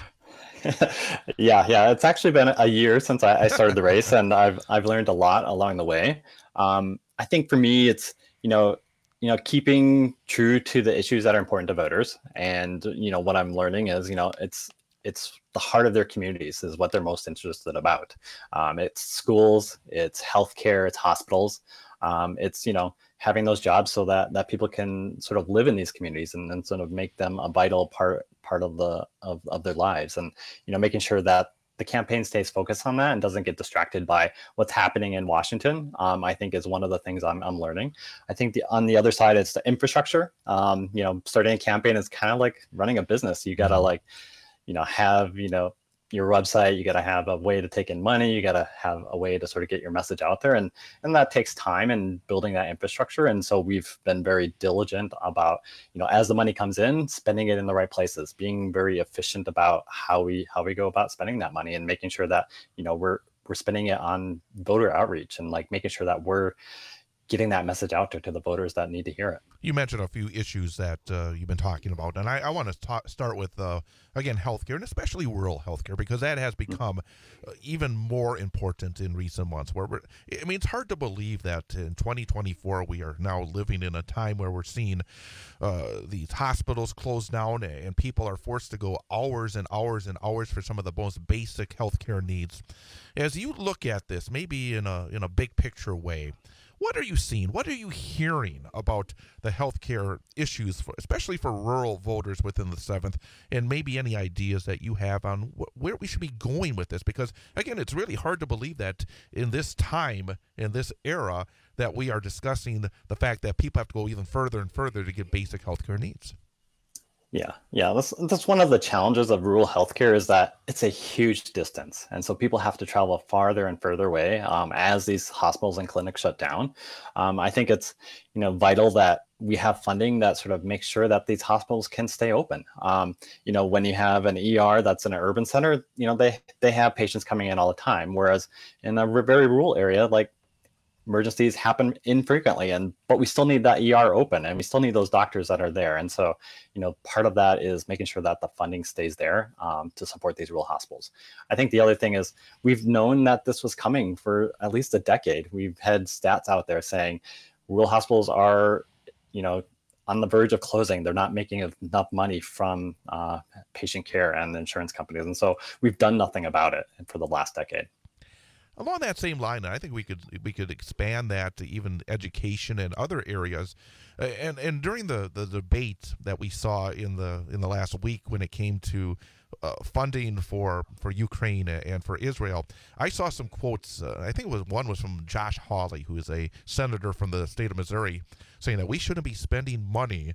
yeah, yeah. It's actually been a year since I, I started the race, and I've I've learned a lot along the way. Um, I think for me, it's you know, you know, keeping true to the issues that are important to voters, and you know, what I'm learning is, you know, it's it's the heart of their communities is what they're most interested about. Um, it's schools, it's healthcare, it's hospitals, um, it's you know, having those jobs so that that people can sort of live in these communities and, and sort of make them a vital part part of the of, of their lives, and you know, making sure that the campaign stays focused on that and doesn't get distracted by what's happening in Washington, um, I think is one of the things I'm, I'm learning. I think the, on the other side, it's the infrastructure. Um, you know, starting a campaign is kind of like running a business. You got to like, you know, have, you know, your website, you got to have a way to take in money. You got to have a way to sort of get your message out there. And, and that takes time and building that infrastructure. And so we've been very diligent about, you know, as the money comes in, spending it in the right places, being very efficient about how we, how we go about spending that money and making sure that, you know, we're, we're spending it on voter outreach and like making sure that we're getting that message out there to the voters that need to hear it. You mentioned a few issues that uh, you've been talking about, and I, I want to ta- start with, uh, again, healthcare, and especially rural healthcare, because that has become uh, even more important in recent months. Where we're, I mean, it's hard to believe that in twenty twenty-four we are now living in a time where we're seeing uh, these hospitals close down, and people are forced to go hours and hours and hours for some of the most basic healthcare needs. As you look at this, maybe in a in a big picture way, what are you seeing? What are you hearing about the healthcare issues, for, especially for rural voters within the seventh, and maybe any ideas that you have on wh- where we should be going with this? Because, again, it's really hard to believe that in this time, in this era, that we are discussing the fact that people have to go even further and further to get basic healthcare needs. Yeah, yeah, that's that's one of the challenges of rural healthcare is that it's a huge distance, and so people have to travel farther and further away um, as these hospitals and clinics shut down. Um, I think it's you know vital that we have funding that sort of makes sure that these hospitals can stay open. Um, you know, when you have an E R that's in an urban center, you know they they have patients coming in all the time, whereas in a very rural area like emergencies happen infrequently, and but we still need that E R open, and we still need those doctors that are there. And so, you know, part of that is making sure that the funding stays there um, to support these rural hospitals. I think the other thing is we've known that this was coming for at least a decade. We've had stats out there saying rural hospitals are, you know, on the verge of closing. They're not making enough money from uh, patient care and insurance companies, and so we've done nothing about it for the last decade. Along that same line, I think we could we could expand that to even education and other areas. Uh, and and during the, the debate that we saw in the in the last week when it came to uh, funding for, for Ukraine and for Israel, I saw some quotes. Uh, I think it was one was from Josh Hawley, who is a senator from the state of Missouri, saying that we shouldn't be spending money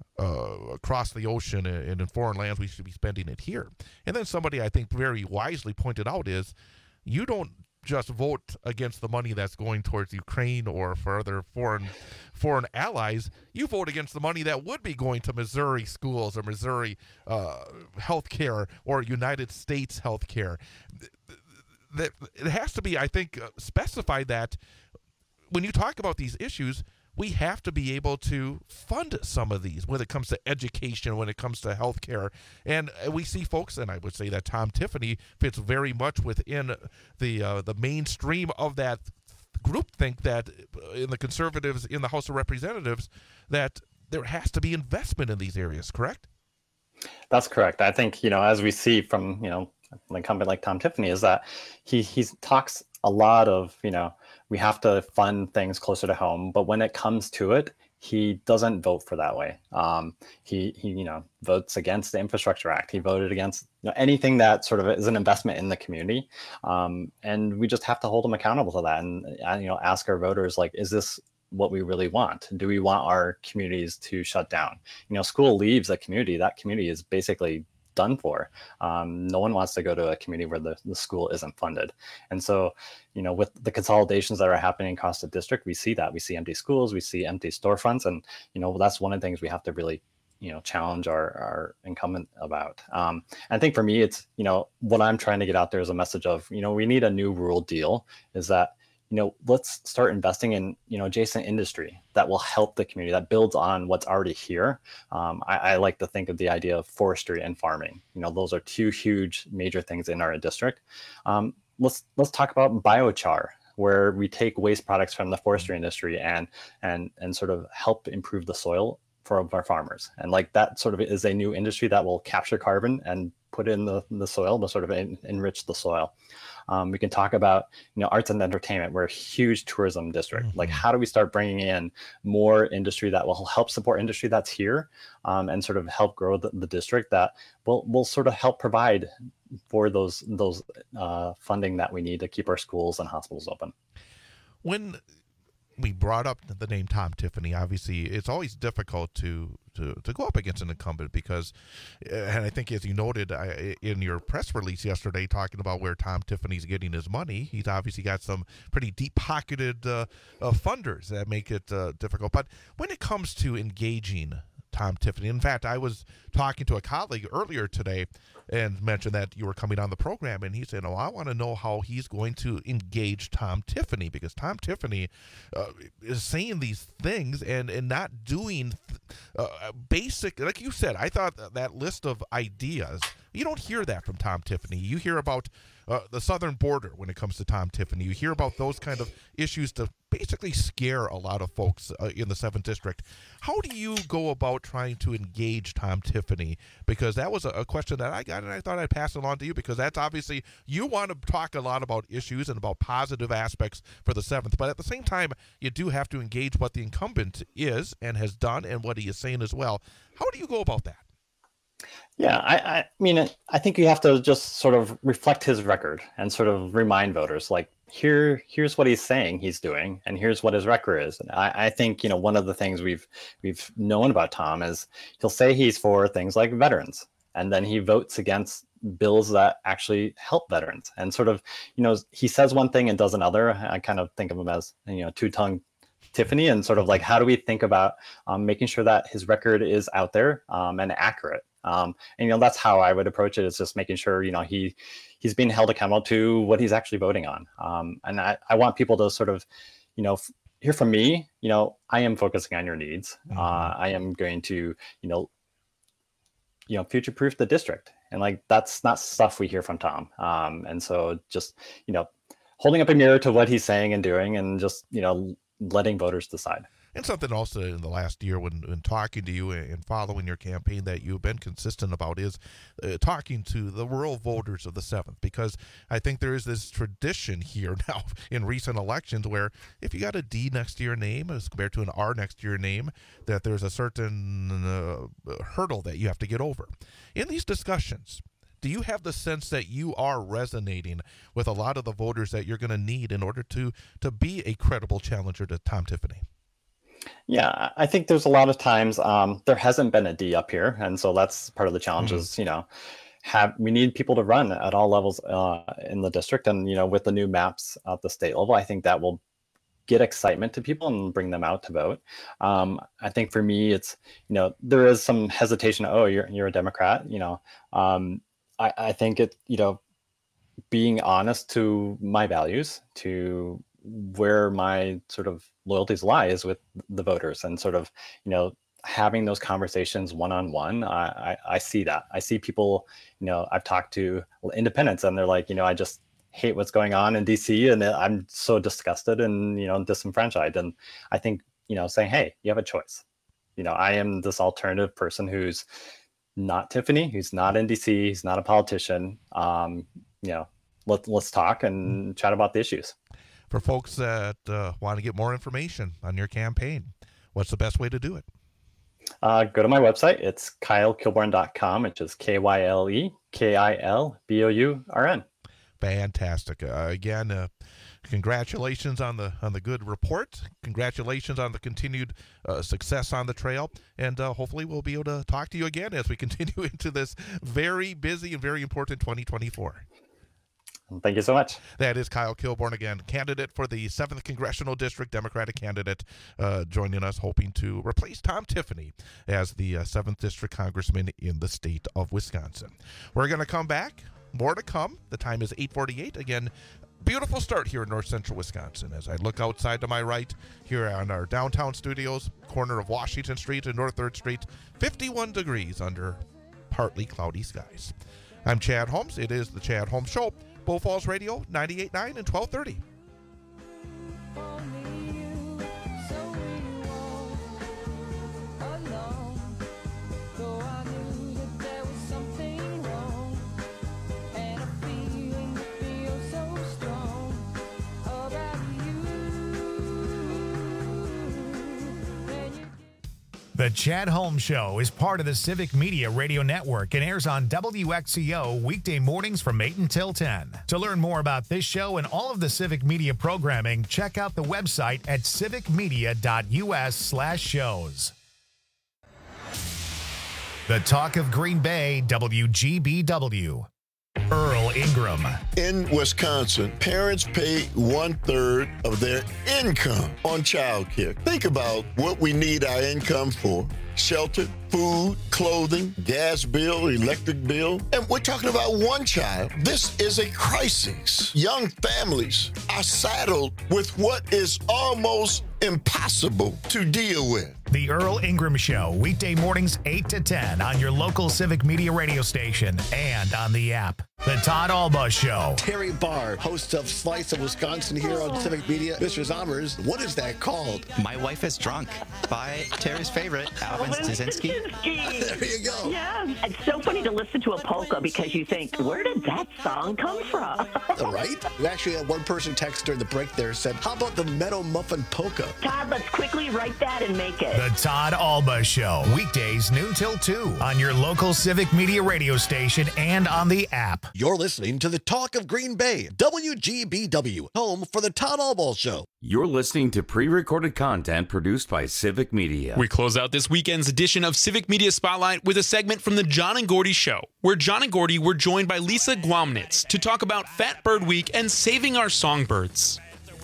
Uh, across the ocean and in foreign lands. We should be spending it here. And then somebody I think very wisely pointed out is you don't just vote against the money that's going towards Ukraine or for other foreign foreign allies. You vote against the money that would be going to Missouri schools or Missouri uh, health care or United States health care. That it has to be, I think, uh, specified that when you talk about these issues, we have to be able to fund some of these when it comes to education, when it comes to healthcare. And we see folks, and I would say that Tom Tiffany fits very much within the uh, the mainstream of that groupthink that in the conservatives in the House of Representatives, that there has to be investment in these areas, correct? That's correct. I think, you know, as we see from, you know, an incumbent like Tom Tiffany, is that he he talks a lot of, you know, we have to fund things closer to home, but when it comes to it, he doesn't vote for that way. Um, he, he, you know, votes against the Infrastructure Act. He voted against, you know, anything that sort of is an investment in the community. Um, and we just have to hold him accountable to that and, uh, you know, ask our voters, like, is this what we really want? Do we want our communities to shut down? You know, school leaves a community, that community is basically done for. Um, no one wants to go to a community where the, the school isn't funded. And so, you know, with the consolidations that are happening across the district, we see that. We see empty schools, we see empty storefronts. And, you know, that's one of the things we have to really, you know, challenge our, our incumbent about. Um, I think for me, it's, you know, what I'm trying to get out there is a message of, you know, we need a new rural deal, is that, you know, let's start investing in, you know, adjacent industry that will help the community, that builds on what's already here. Um, I, I like to think of the idea of forestry and farming. You know, those are two huge major things in our district. Um, let's let's talk about biochar, where we take waste products from the forestry industry and and and sort of help improve the soil for our farmers. And like that sort of is a new industry that will capture carbon and put it in the, the soil to sort of en- enrich the soil. Um, we can talk about, you know, arts and entertainment. We're a huge tourism district. Mm-hmm. Like, how do we start bringing in more industry that will help support industry that's here, um, and sort of help grow the, the district that will will sort of help provide for those those uh, funding that we need to keep our schools and hospitals open. When we brought up the name Tom Tiffany, obviously it's always difficult to to, to go up against an incumbent because, and I think as you noted I, in your press release yesterday talking about where Tom Tiffany's getting his money, he's obviously got some pretty deep-pocketed uh, uh, funders that make it uh, difficult. But when it comes to engaging Tom Tiffany, in fact, I was talking to a colleague earlier today and mentioned that you were coming on the program, and he said, oh, I want to know how he's going to engage Tom Tiffany, because Tom Tiffany uh, is saying these things and, and not doing uh, basic, like you said, I thought that list of ideas, you don't hear that from Tom Tiffany. You hear about uh, the southern border when it comes to Tom Tiffany. You hear about those kind of issues to basically scare a lot of folks uh, in the seventh District. How do you go about trying to engage Tom Tiffany? Because that was a, a question that I got, and I thought I'd pass it on to you, because that's obviously, you want to talk a lot about issues and about positive aspects for the seventh, but at the same time, you do have to engage what the incumbent is and has done and what he is saying as well. How do you go about that? Yeah, I, I mean, I think you have to just sort of reflect his record and sort of remind voters, like, here, here's what he's saying he's doing, and here's what his record is. And I, I think, you know, one of the things we've we've known about Tom is he'll say he's for things like veterans, and then he votes against bills that actually help veterans. And sort of, you know, he says one thing and does another. I kind of think of him as, you know, two-tongued Tiffany, and sort of like, how do we think about um, making sure that his record is out there um, and accurate? Um, and, you know, that's how I would approach it, is just making sure, you know, he he's being held accountable to what he's actually voting on. Um, and I, I want people to sort of, you know, f- hear from me, you know, I am focusing on your needs. Mm-hmm. Uh, I am going to, you know, you know, future-proof the district. And like, that's not stuff we hear from Tom. Um, and so just, you know, holding up a mirror to what he's saying and doing, and just, you know, letting voters decide. And something also in the last year when, when talking to you and following your campaign that you've been consistent about is uh, talking to the rural voters of the seventh, because I think there is this tradition here now in recent elections where if you got a D next to your name as compared to an R next to your name, that there's a certain uh, hurdle that you have to get over. In these discussions, do you have the sense that you are resonating with a lot of the voters that you're going to need in order to to be a credible challenger to Tom Tiffany? Yeah, I think there's a lot of times um, there hasn't been a D up here. And so that's part of the challenge mm-hmm. is, you know, have we need people to run at all levels uh, in the district. And, you know, with the new maps at the state level, I think that will get excitement to people and bring them out to vote. Um, I think for me, it's, you know, there is some hesitation. Oh, you're, you're a Democrat, you know. Um, I, I think it, you know, being honest to my values, to where my sort of loyalties lie is with the voters, and sort of, you know, having those conversations one-on-one. I, I, I see that. I see people, you know, I've talked to independents and they're like, you know, I just hate what's going on in D C and I'm so disgusted and, you know, disenfranchised. And I think, you know, saying, hey, you have a choice. You know, I am this alternative person who's not Tiffany, who's not in D C, he's not a politician. Um, you know, let, let's talk and chat about the issues. For folks that uh, want to get more information on your campaign, what's the best way to do it? Uh, go to my website. It's kyle kilborn dot com, which is K Y L E K I L B O U R N. Fantastic. Uh, again, uh, congratulations on the on the good report. Congratulations on the continued uh, success on the trail. And uh, hopefully we'll be able to talk to you again as we continue into this very busy and very important twenty twenty-four. Thank you so much. That is Kyle Kilborn again, candidate for the seventh Congressional District, Democratic candidate, uh, joining us, hoping to replace Tom Tiffany as the uh, seventh District Congressman in the state of Wisconsin. We're going to come back. More to come. The time is eight forty-eight. Again, beautiful start here in north central Wisconsin. As I look outside to my right here on our downtown studios, corner of Washington Street and North third Street, fifty-one degrees under partly cloudy skies. I'm Chad Holmes. It is the Chad Holmes Show. Bull Falls Radio, ninety-eight point nine and twelve thirty. The Chad Holmes Show is part of the Civic Media Radio Network and airs on W X E O weekday mornings from eight until ten. To learn more about this show and all of the Civic Media programming, check out the website at civicmedia.us slash shows. The Talk of Green Bay, W G B W. Earl Ingram. In Wisconsin, parents pay one-third of their income on child care. Think about what we need our income for. Shelter, food, clothing, gas bill, electric bill. And we're talking about one child. This is a crisis. Young families are saddled with what is almost impossible to deal with. The Earl Ingram Show, weekday mornings eight to ten on your local Civic Media radio station and on the app. The Todd Alba Show. Terry Barr, host of Slice of Wisconsin here on Civic Media. Mister Zommers, what is that called? My Wife is Drunk by Terry's favorite, Alvin Stasinski. There you go. Yeah, it's so funny to listen to a polka because you think, where did that song come from? Right? We actually had one person text during the break there said, how about the Meadow Muffin Polka? Todd, let's quickly write that and make it. The Todd Alba Show, weekdays noon till two on your local Civic Media radio station and on the app. You're listening to the Talk of Green Bay, W G B W, home for the Todd Alba Show. You're listening to pre-recorded content produced by Civic Media. We close out this weekend's edition of Civic Media Spotlight with a segment from the John and Gordy Show, where John and Gordy were joined by Lisa Gwamnitz to talk about Fat Bird Week and saving our songbirds.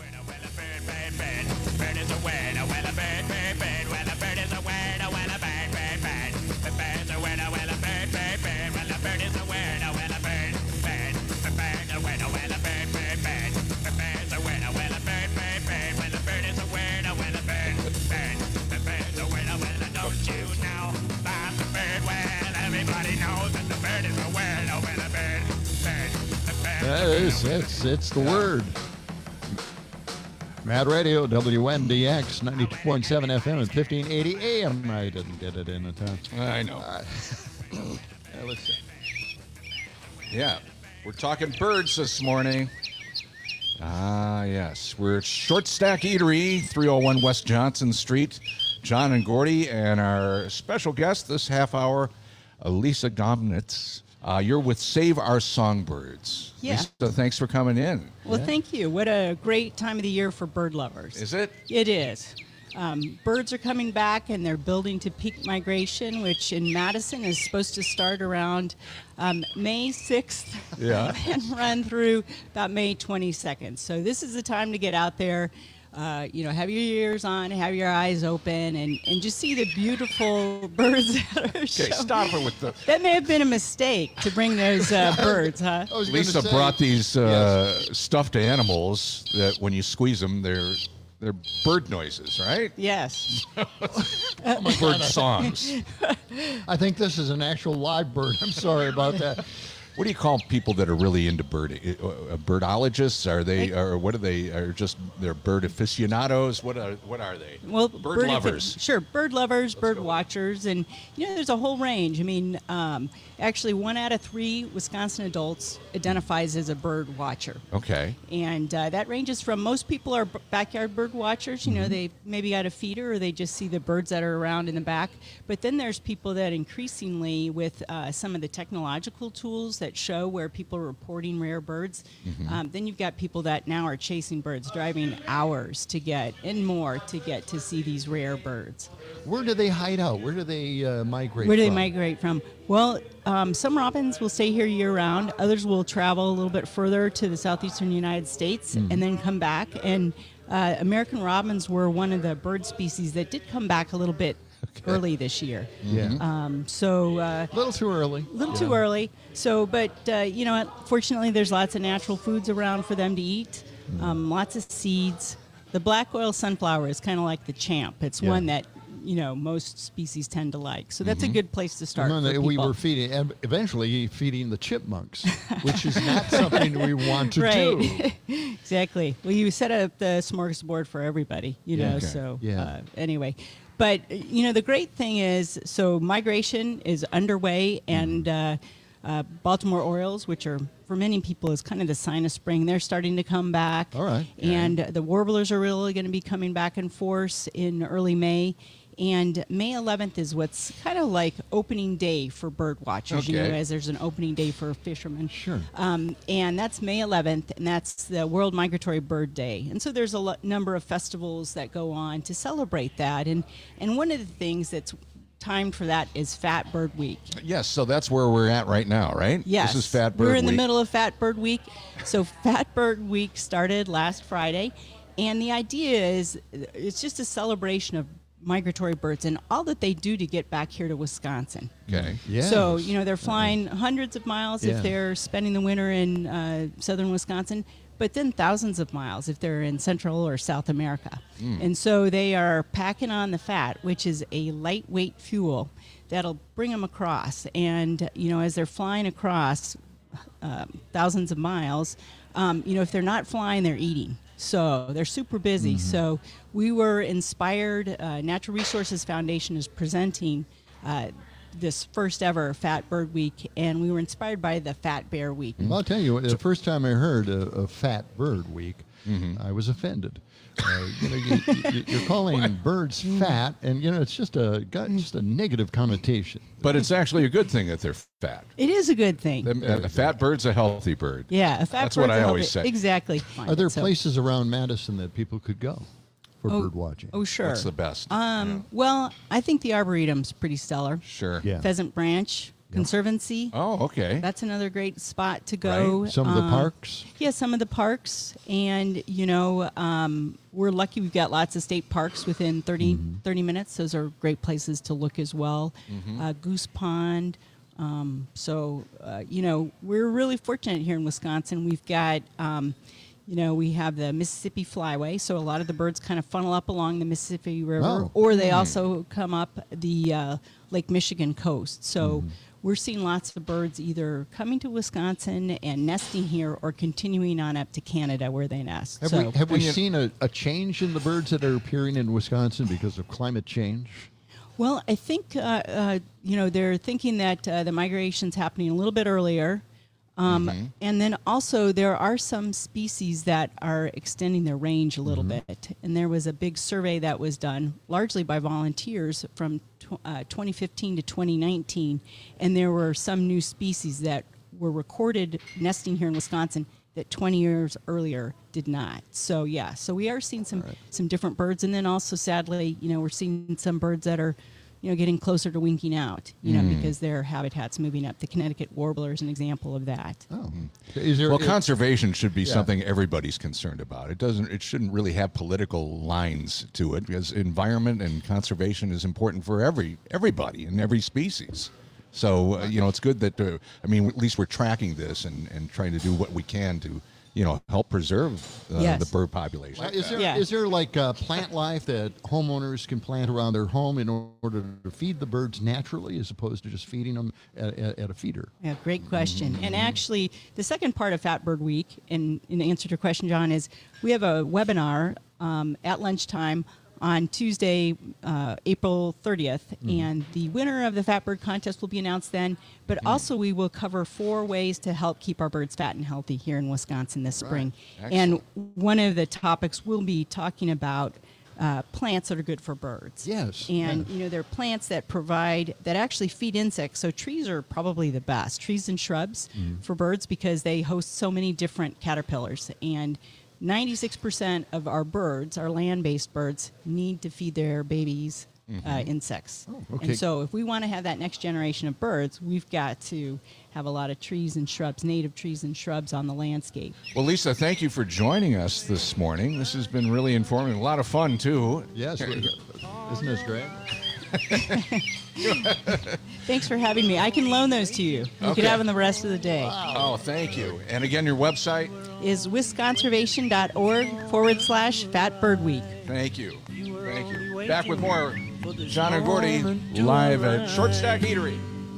That is, it's, it's the word. Mad Radio, W N D X, ninety-two point seven F M and fifteen eighty A M. I didn't get it in the time. I know. Uh, yeah, let's see. Yeah, we're talking birds this morning. Ah, yes. We're at Short Stack Eatery, three oh one West Johnson Street. John and Gordy, and our special guest this half hour, Lisa Gwamnitz. Uh, you're with Save Our Songbirds. Yeah. Lisa, thanks for coming in. Well, yeah. Thank you. What a great time of the year for bird lovers. Is it? It is. Um, birds are coming back, and they're building to peak migration, which in Madison is supposed to start around um, May sixth yeah. and run through about May twenty-second. So this is the time to get out there. uh, you know, have your ears on, have your eyes open, and, and just see the beautiful birds that are Okay, shown. stop it with the. That may have been a mistake to bring those uh, birds, huh? Lisa brought these uh, stuffed animals that when you squeeze them, they're they're bird noises, right? Yes. Bird songs. I think this is an actual live bird. I'm sorry about that. What do you call people that are really into birding? Uh, birdologists? Are they, or what are they? Are just they're bird aficionados? What are what are they? Well, bird, lovers. Sure, bird lovers, bird watchers, and you know, there's a whole range. I mean, um, actually, one out of three Wisconsin adults identifies as a bird watcher. Okay. And uh, that ranges from most people are b- backyard bird watchers. You know, they maybe got a feeder or they just see the birds that are around in the back. But then there's people that increasingly, with uh, some of the technological tools that show where people are reporting rare birds, Mm-hmm. um, then you've got people that now are chasing birds, driving hours to get, and more, to get to see these rare birds. Where do they hide out? Where do they uh, migrate Where do they from? migrate from? Well, um, some robins will stay here year-round. Others will travel a little bit further to the southeastern United States Mhm. and then come back. And uh, American robins were one of the bird species that did come back a little bit early this year. Yeah. Um, so a uh, little too early. A little Yeah. too early. So, but uh, you know, fortunately, there's lots of natural foods around for them to eat. Um, lots of seeds. The black oil sunflower is kind of like the champ. It's Yeah. one that you know most species tend to like. So that's Mhm. a good place to start. And then for we people. were feeding, and eventually feeding the chipmunks, which is not something we want to right. do. Exactly. Well, you set up the smorgasbord for everybody, you Yeah. know. Okay. So Yeah. uh, anyway, but you know the great thing is, so migration is underway, and uh, uh, Baltimore Orioles, which are for many people is kind of the sign of spring, they're starting to come back. All right. And the warblers are really going to be coming back in force in early May. And May eleventh is what's kind of like opening day for bird watchers, you know, Okay. as there's an opening day for fishermen. Sure. Um, and that's May eleventh, and that's the World Migratory Bird Day. And so there's a lo- number of festivals that go on to celebrate that. And, and one of the things that's timed for that is Fat Bird Week. Yes, so that's where we're at right now, right? Yes. This is Fat Bird We're in Week. the middle of Fat Bird Week. So Fat Bird Week started last Friday. And the idea is it's just a celebration of migratory birds and all that they do to get back here to Wisconsin. Okay. Yes. So, you know, they're flying hundreds of miles Yeah. if they're spending the winter in uh, southern Wisconsin, but then thousands of miles if they're in Central or South America. Mm. And so they are packing on the fat, which is a lightweight fuel that'll bring them across. And, you know, as they're flying across um, thousands of miles, um, you know, if they're not flying, they're eating. So they're super busy. Mm-hmm. So we were inspired. Uh, Natural Resources Foundation is presenting uh, this first ever Fat Bird Week, and we were inspired by the Fat Bear Week. Well, I'll tell you, the first time I heard a, a Fat Bird Week, I was offended. Uh, you know, you, you, you're calling birds fat, and you know it's just a got just a negative connotation. But it's actually a good thing that they're fat. It is a good thing. A, a fat bird's a healthy bird. Yeah, a fat That's what bird's I a always healthy- say. Exactly. Are there So- places around Madison that people could go for Oh, bird watching? Oh, sure. What's the best? Um, Well, I think the Arboretum's pretty stellar. Sure. Yeah. Pheasant Branch Conservancy. Oh, okay. That's another great spot to go. Right. Some of the Um, parks? Yeah, some of the parks. And, you know, um, we're lucky we've got lots of state parks within thirty, Mm-hmm. thirty minutes. Those are great places to look as well. Mhm. Uh, Goose Pond. Um, so, uh, you know, we're really fortunate here in Wisconsin. We've got, um, you know, we have the Mississippi Flyway. So a lot of the birds kind of funnel up along the Mississippi River. Oh. Or they Hmm. also come up the uh, Lake Michigan coast. So Mm-hmm. we're seeing lots of birds either coming to Wisconsin and nesting here or continuing on up to Canada where they nest. Have so, we have we And you- seen a, a change in the birds that are appearing in Wisconsin because of climate change? Well, I think, uh, uh, you know, they're thinking that uh, the migration's happening a little bit earlier. Um, Mm-hmm. And then also there are some species that are extending their range a little Mm-hmm. bit. And there was a big survey that was done largely by volunteers from tw- uh, twenty fifteen to twenty nineteen. And there were some new species that were recorded nesting here in Wisconsin that twenty years earlier did not. So, yeah, so we are seeing some, some different birds. And then also, sadly, you know, we're seeing some birds that are you know, getting closer to winking out, you know, Mm. because their habitat's moving up. The Connecticut warbler is an example of that. Oh. Is there, well, is- conservation should be Yeah. something everybody's concerned about. It doesn't. It shouldn't really have political lines to it, because environment and conservation is important for every everybody and every species. So uh, you know, it's good that uh, I mean, at least we're tracking this and, and trying to do what we can to, you know, help preserve uh, Yes. the bird population. Uh, is there Yeah. is there like uh, plant life that homeowners can plant around their home in order to feed the birds naturally, as opposed to just feeding them at, at, at a feeder? Yeah, great question. And actually, the second part of Fat Bird Week, in, in answer to your question, John, is we have a webinar um, at lunchtime on Tuesday, uh, April thirtieth, Mm. and the winner of the Fat Bird Contest will be announced then. But also, we will cover four ways to help keep our birds fat and healthy here in Wisconsin this spring. And one of the topics we'll be talking about uh, plants that are good for birds. Yes. And, yes. you know, they're plants that provide, that actually feed insects. So trees are probably the best, trees and shrubs Mm. for birds, because they host so many different caterpillars. And ninety-six percent of our birds, our land-based birds, need to feed their babies uh, Mhm. insects. Oh, okay. And so if we want to have that next generation of birds, we've got to have a lot of trees and shrubs, native trees and shrubs on the landscape. Well, Lisa, thank you for joining us this morning. This has been really informative, a lot of fun too. Yes, isn't this great? Thanks for having me. I can loan those to you. You Okay. can have them the rest of the day. Oh, thank you. And again, your website? Is wisconservation.org forward slash Fat Bird Week. Thank you. Thank you. Back with more John and Gordy live at Short Stack Eatery.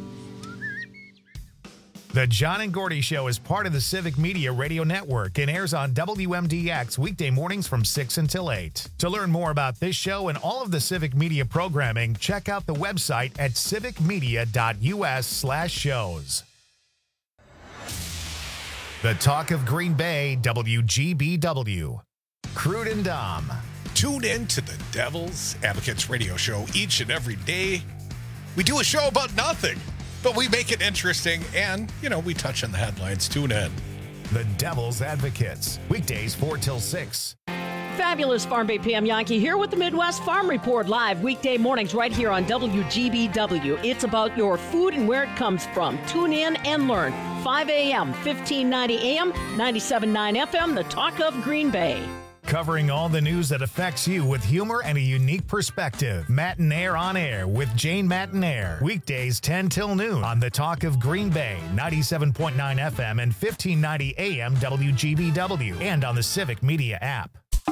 The John and Gordy Show is part of the Civic Media Radio Network and airs on W M D X weekday mornings from six until eight. To learn more about this show and all of the Civic Media programming, check out the website at civicmedia.us slash shows. The Talk of Green Bay, W G B W. Crude and Dom. Tune in to the Devil's Advocates radio show each and every day. We do a show about nothing, but we make it interesting, and, you know, we touch on the headlines. Tune in. The Devil's Advocates. Weekdays four till six. Fabulous Farm Bay Pam Yankee here with the Midwest Farm Report live weekday mornings right here on W G B W. It's about your food and where it comes from. Tune in and learn. five a.m., fifteen ninety A M, ninety-seven point nine F M, the Talk of Green Bay. Covering all the news that affects you with humor and a unique perspective. Matinaire on Air with Jane Matinaire. Weekdays ten till noon on the Talk of Green Bay, ninety-seven point nine F M and fifteen ninety A M W G B W, and on the Civic Media app.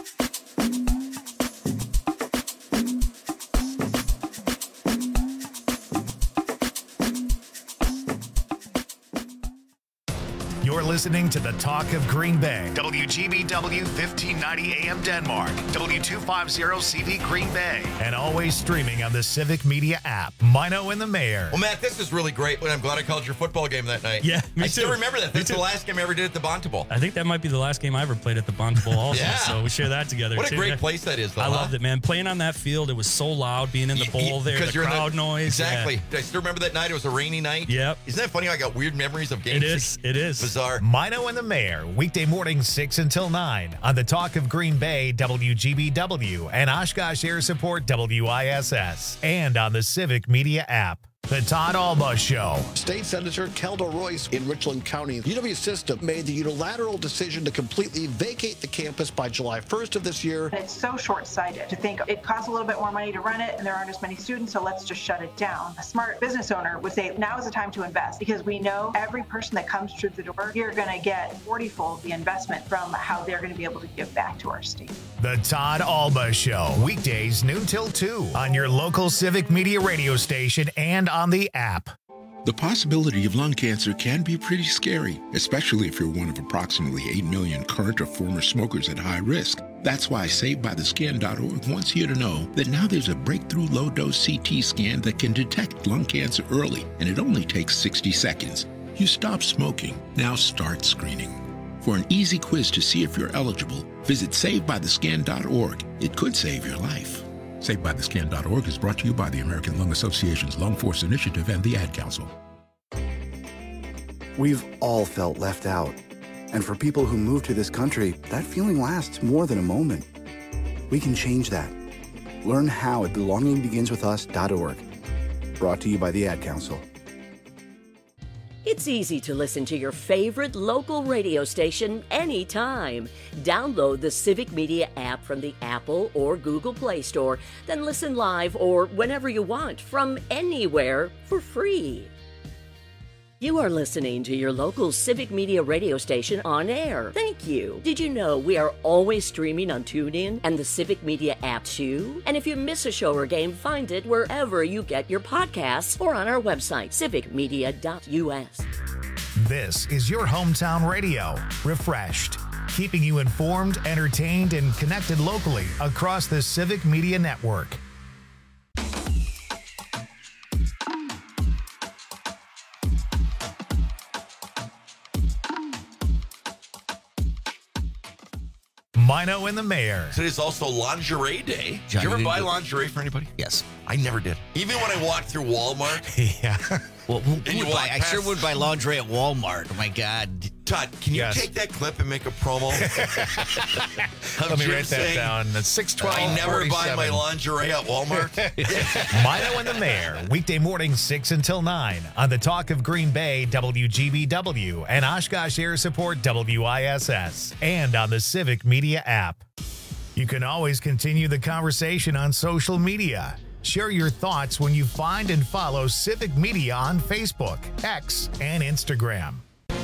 You're listening to the Talk of Green Bay. W G B W fifteen ninety A M Denmark. W two fifty C V Green Bay. And always streaming on the Civic Media app. Mino and the Mayor. Well, Matt, this is really great. I'm glad I called your football game that night. Yeah, me I still too. remember that. Me That's too. the last game I ever did at the Bonteball. I think that might be the last game I ever played at the Bonteball also. Yeah. So we share that together. What a too. great place that is, though, I huh? loved it, man. Playing on that field, it was so loud being in the bowl there, Because the you're in crowd noise. Exactly. Yeah. I still remember that night. It was a rainy night. Yep. Isn't that funny? I got weird memories of games. It is. It is. Bizarre. Mino and the Mayor, weekday mornings six until nine on the Talk of Green Bay, W G B W, and Oshkosh Air Support, W I S S, and on the Civic Media app. The Todd Alba Show. State Senator Kelda Royce in Richland County. U W System made the unilateral decision to completely vacate the campus by July first of this year. And it's so short-sighted to think it costs a little bit more money to run it and there aren't as many students, so let's just shut it down. A smart business owner would say now is the time to invest, because we know every person that comes through the door, you're going to get forty-fold the investment from how they're going to be able to give back to our state. The Todd Alba Show, weekdays noon till two on your local Civic Media radio station and on the app. The possibility of lung cancer can be pretty scary, especially if you're one of approximately eight million current or former smokers at high risk. That's why Saved By The Skin dot org wants you to know that now there's a breakthrough low-dose C T scan that can detect lung cancer early, and it only takes sixty seconds. You stop smoking, now start screening. For an easy quiz to see if you're eligible, visit Saved By The Skin dot org. It could save your life. Saved By The Skin dot org is brought to you by the American Lung Association's Lung Force Initiative and the Ad Council. We've all felt left out. And for people who move to this country, that feeling lasts more than a moment. We can change that. Learn how at belonging begins with us dot org. Brought to you by the Ad Council. It's easy to listen to your favorite local radio station anytime. Download the Civic Media app from the Apple or Google Play Store, then listen live or whenever you want from anywhere for free. You are listening to your local Civic Media radio station on air. Thank you. Did you know we are always streaming on TuneIn and the Civic Media app too? And if you miss a show or game, find it wherever you get your podcasts or on our website, civic media dot u s. This is your hometown radio, refreshed, keeping you informed, entertained, and connected locally across the Civic Media Network. Mino and the Mayor. Today's also lingerie day. John, did you ever you buy did- lingerie for anybody? Yes. I never did. Even when I walked through Walmart. Yeah. Well, who, And who you would walk buy, I sure past- would buy lingerie at Walmart. Oh my God. Todd, can you Yes. take that clip and make a promo? Let me Jim write that saying, down. That's six twelve. I never buy my lingerie at Walmart. Mino and the Mayor, weekday mornings six until nine on the Talk of Green Bay, W G B W, and Oshkosh Air Support, W I S S, and on the Civic Media app. You can always continue the conversation on social media. Share your thoughts when you find and follow Civic Media on Facebook, X, and Instagram.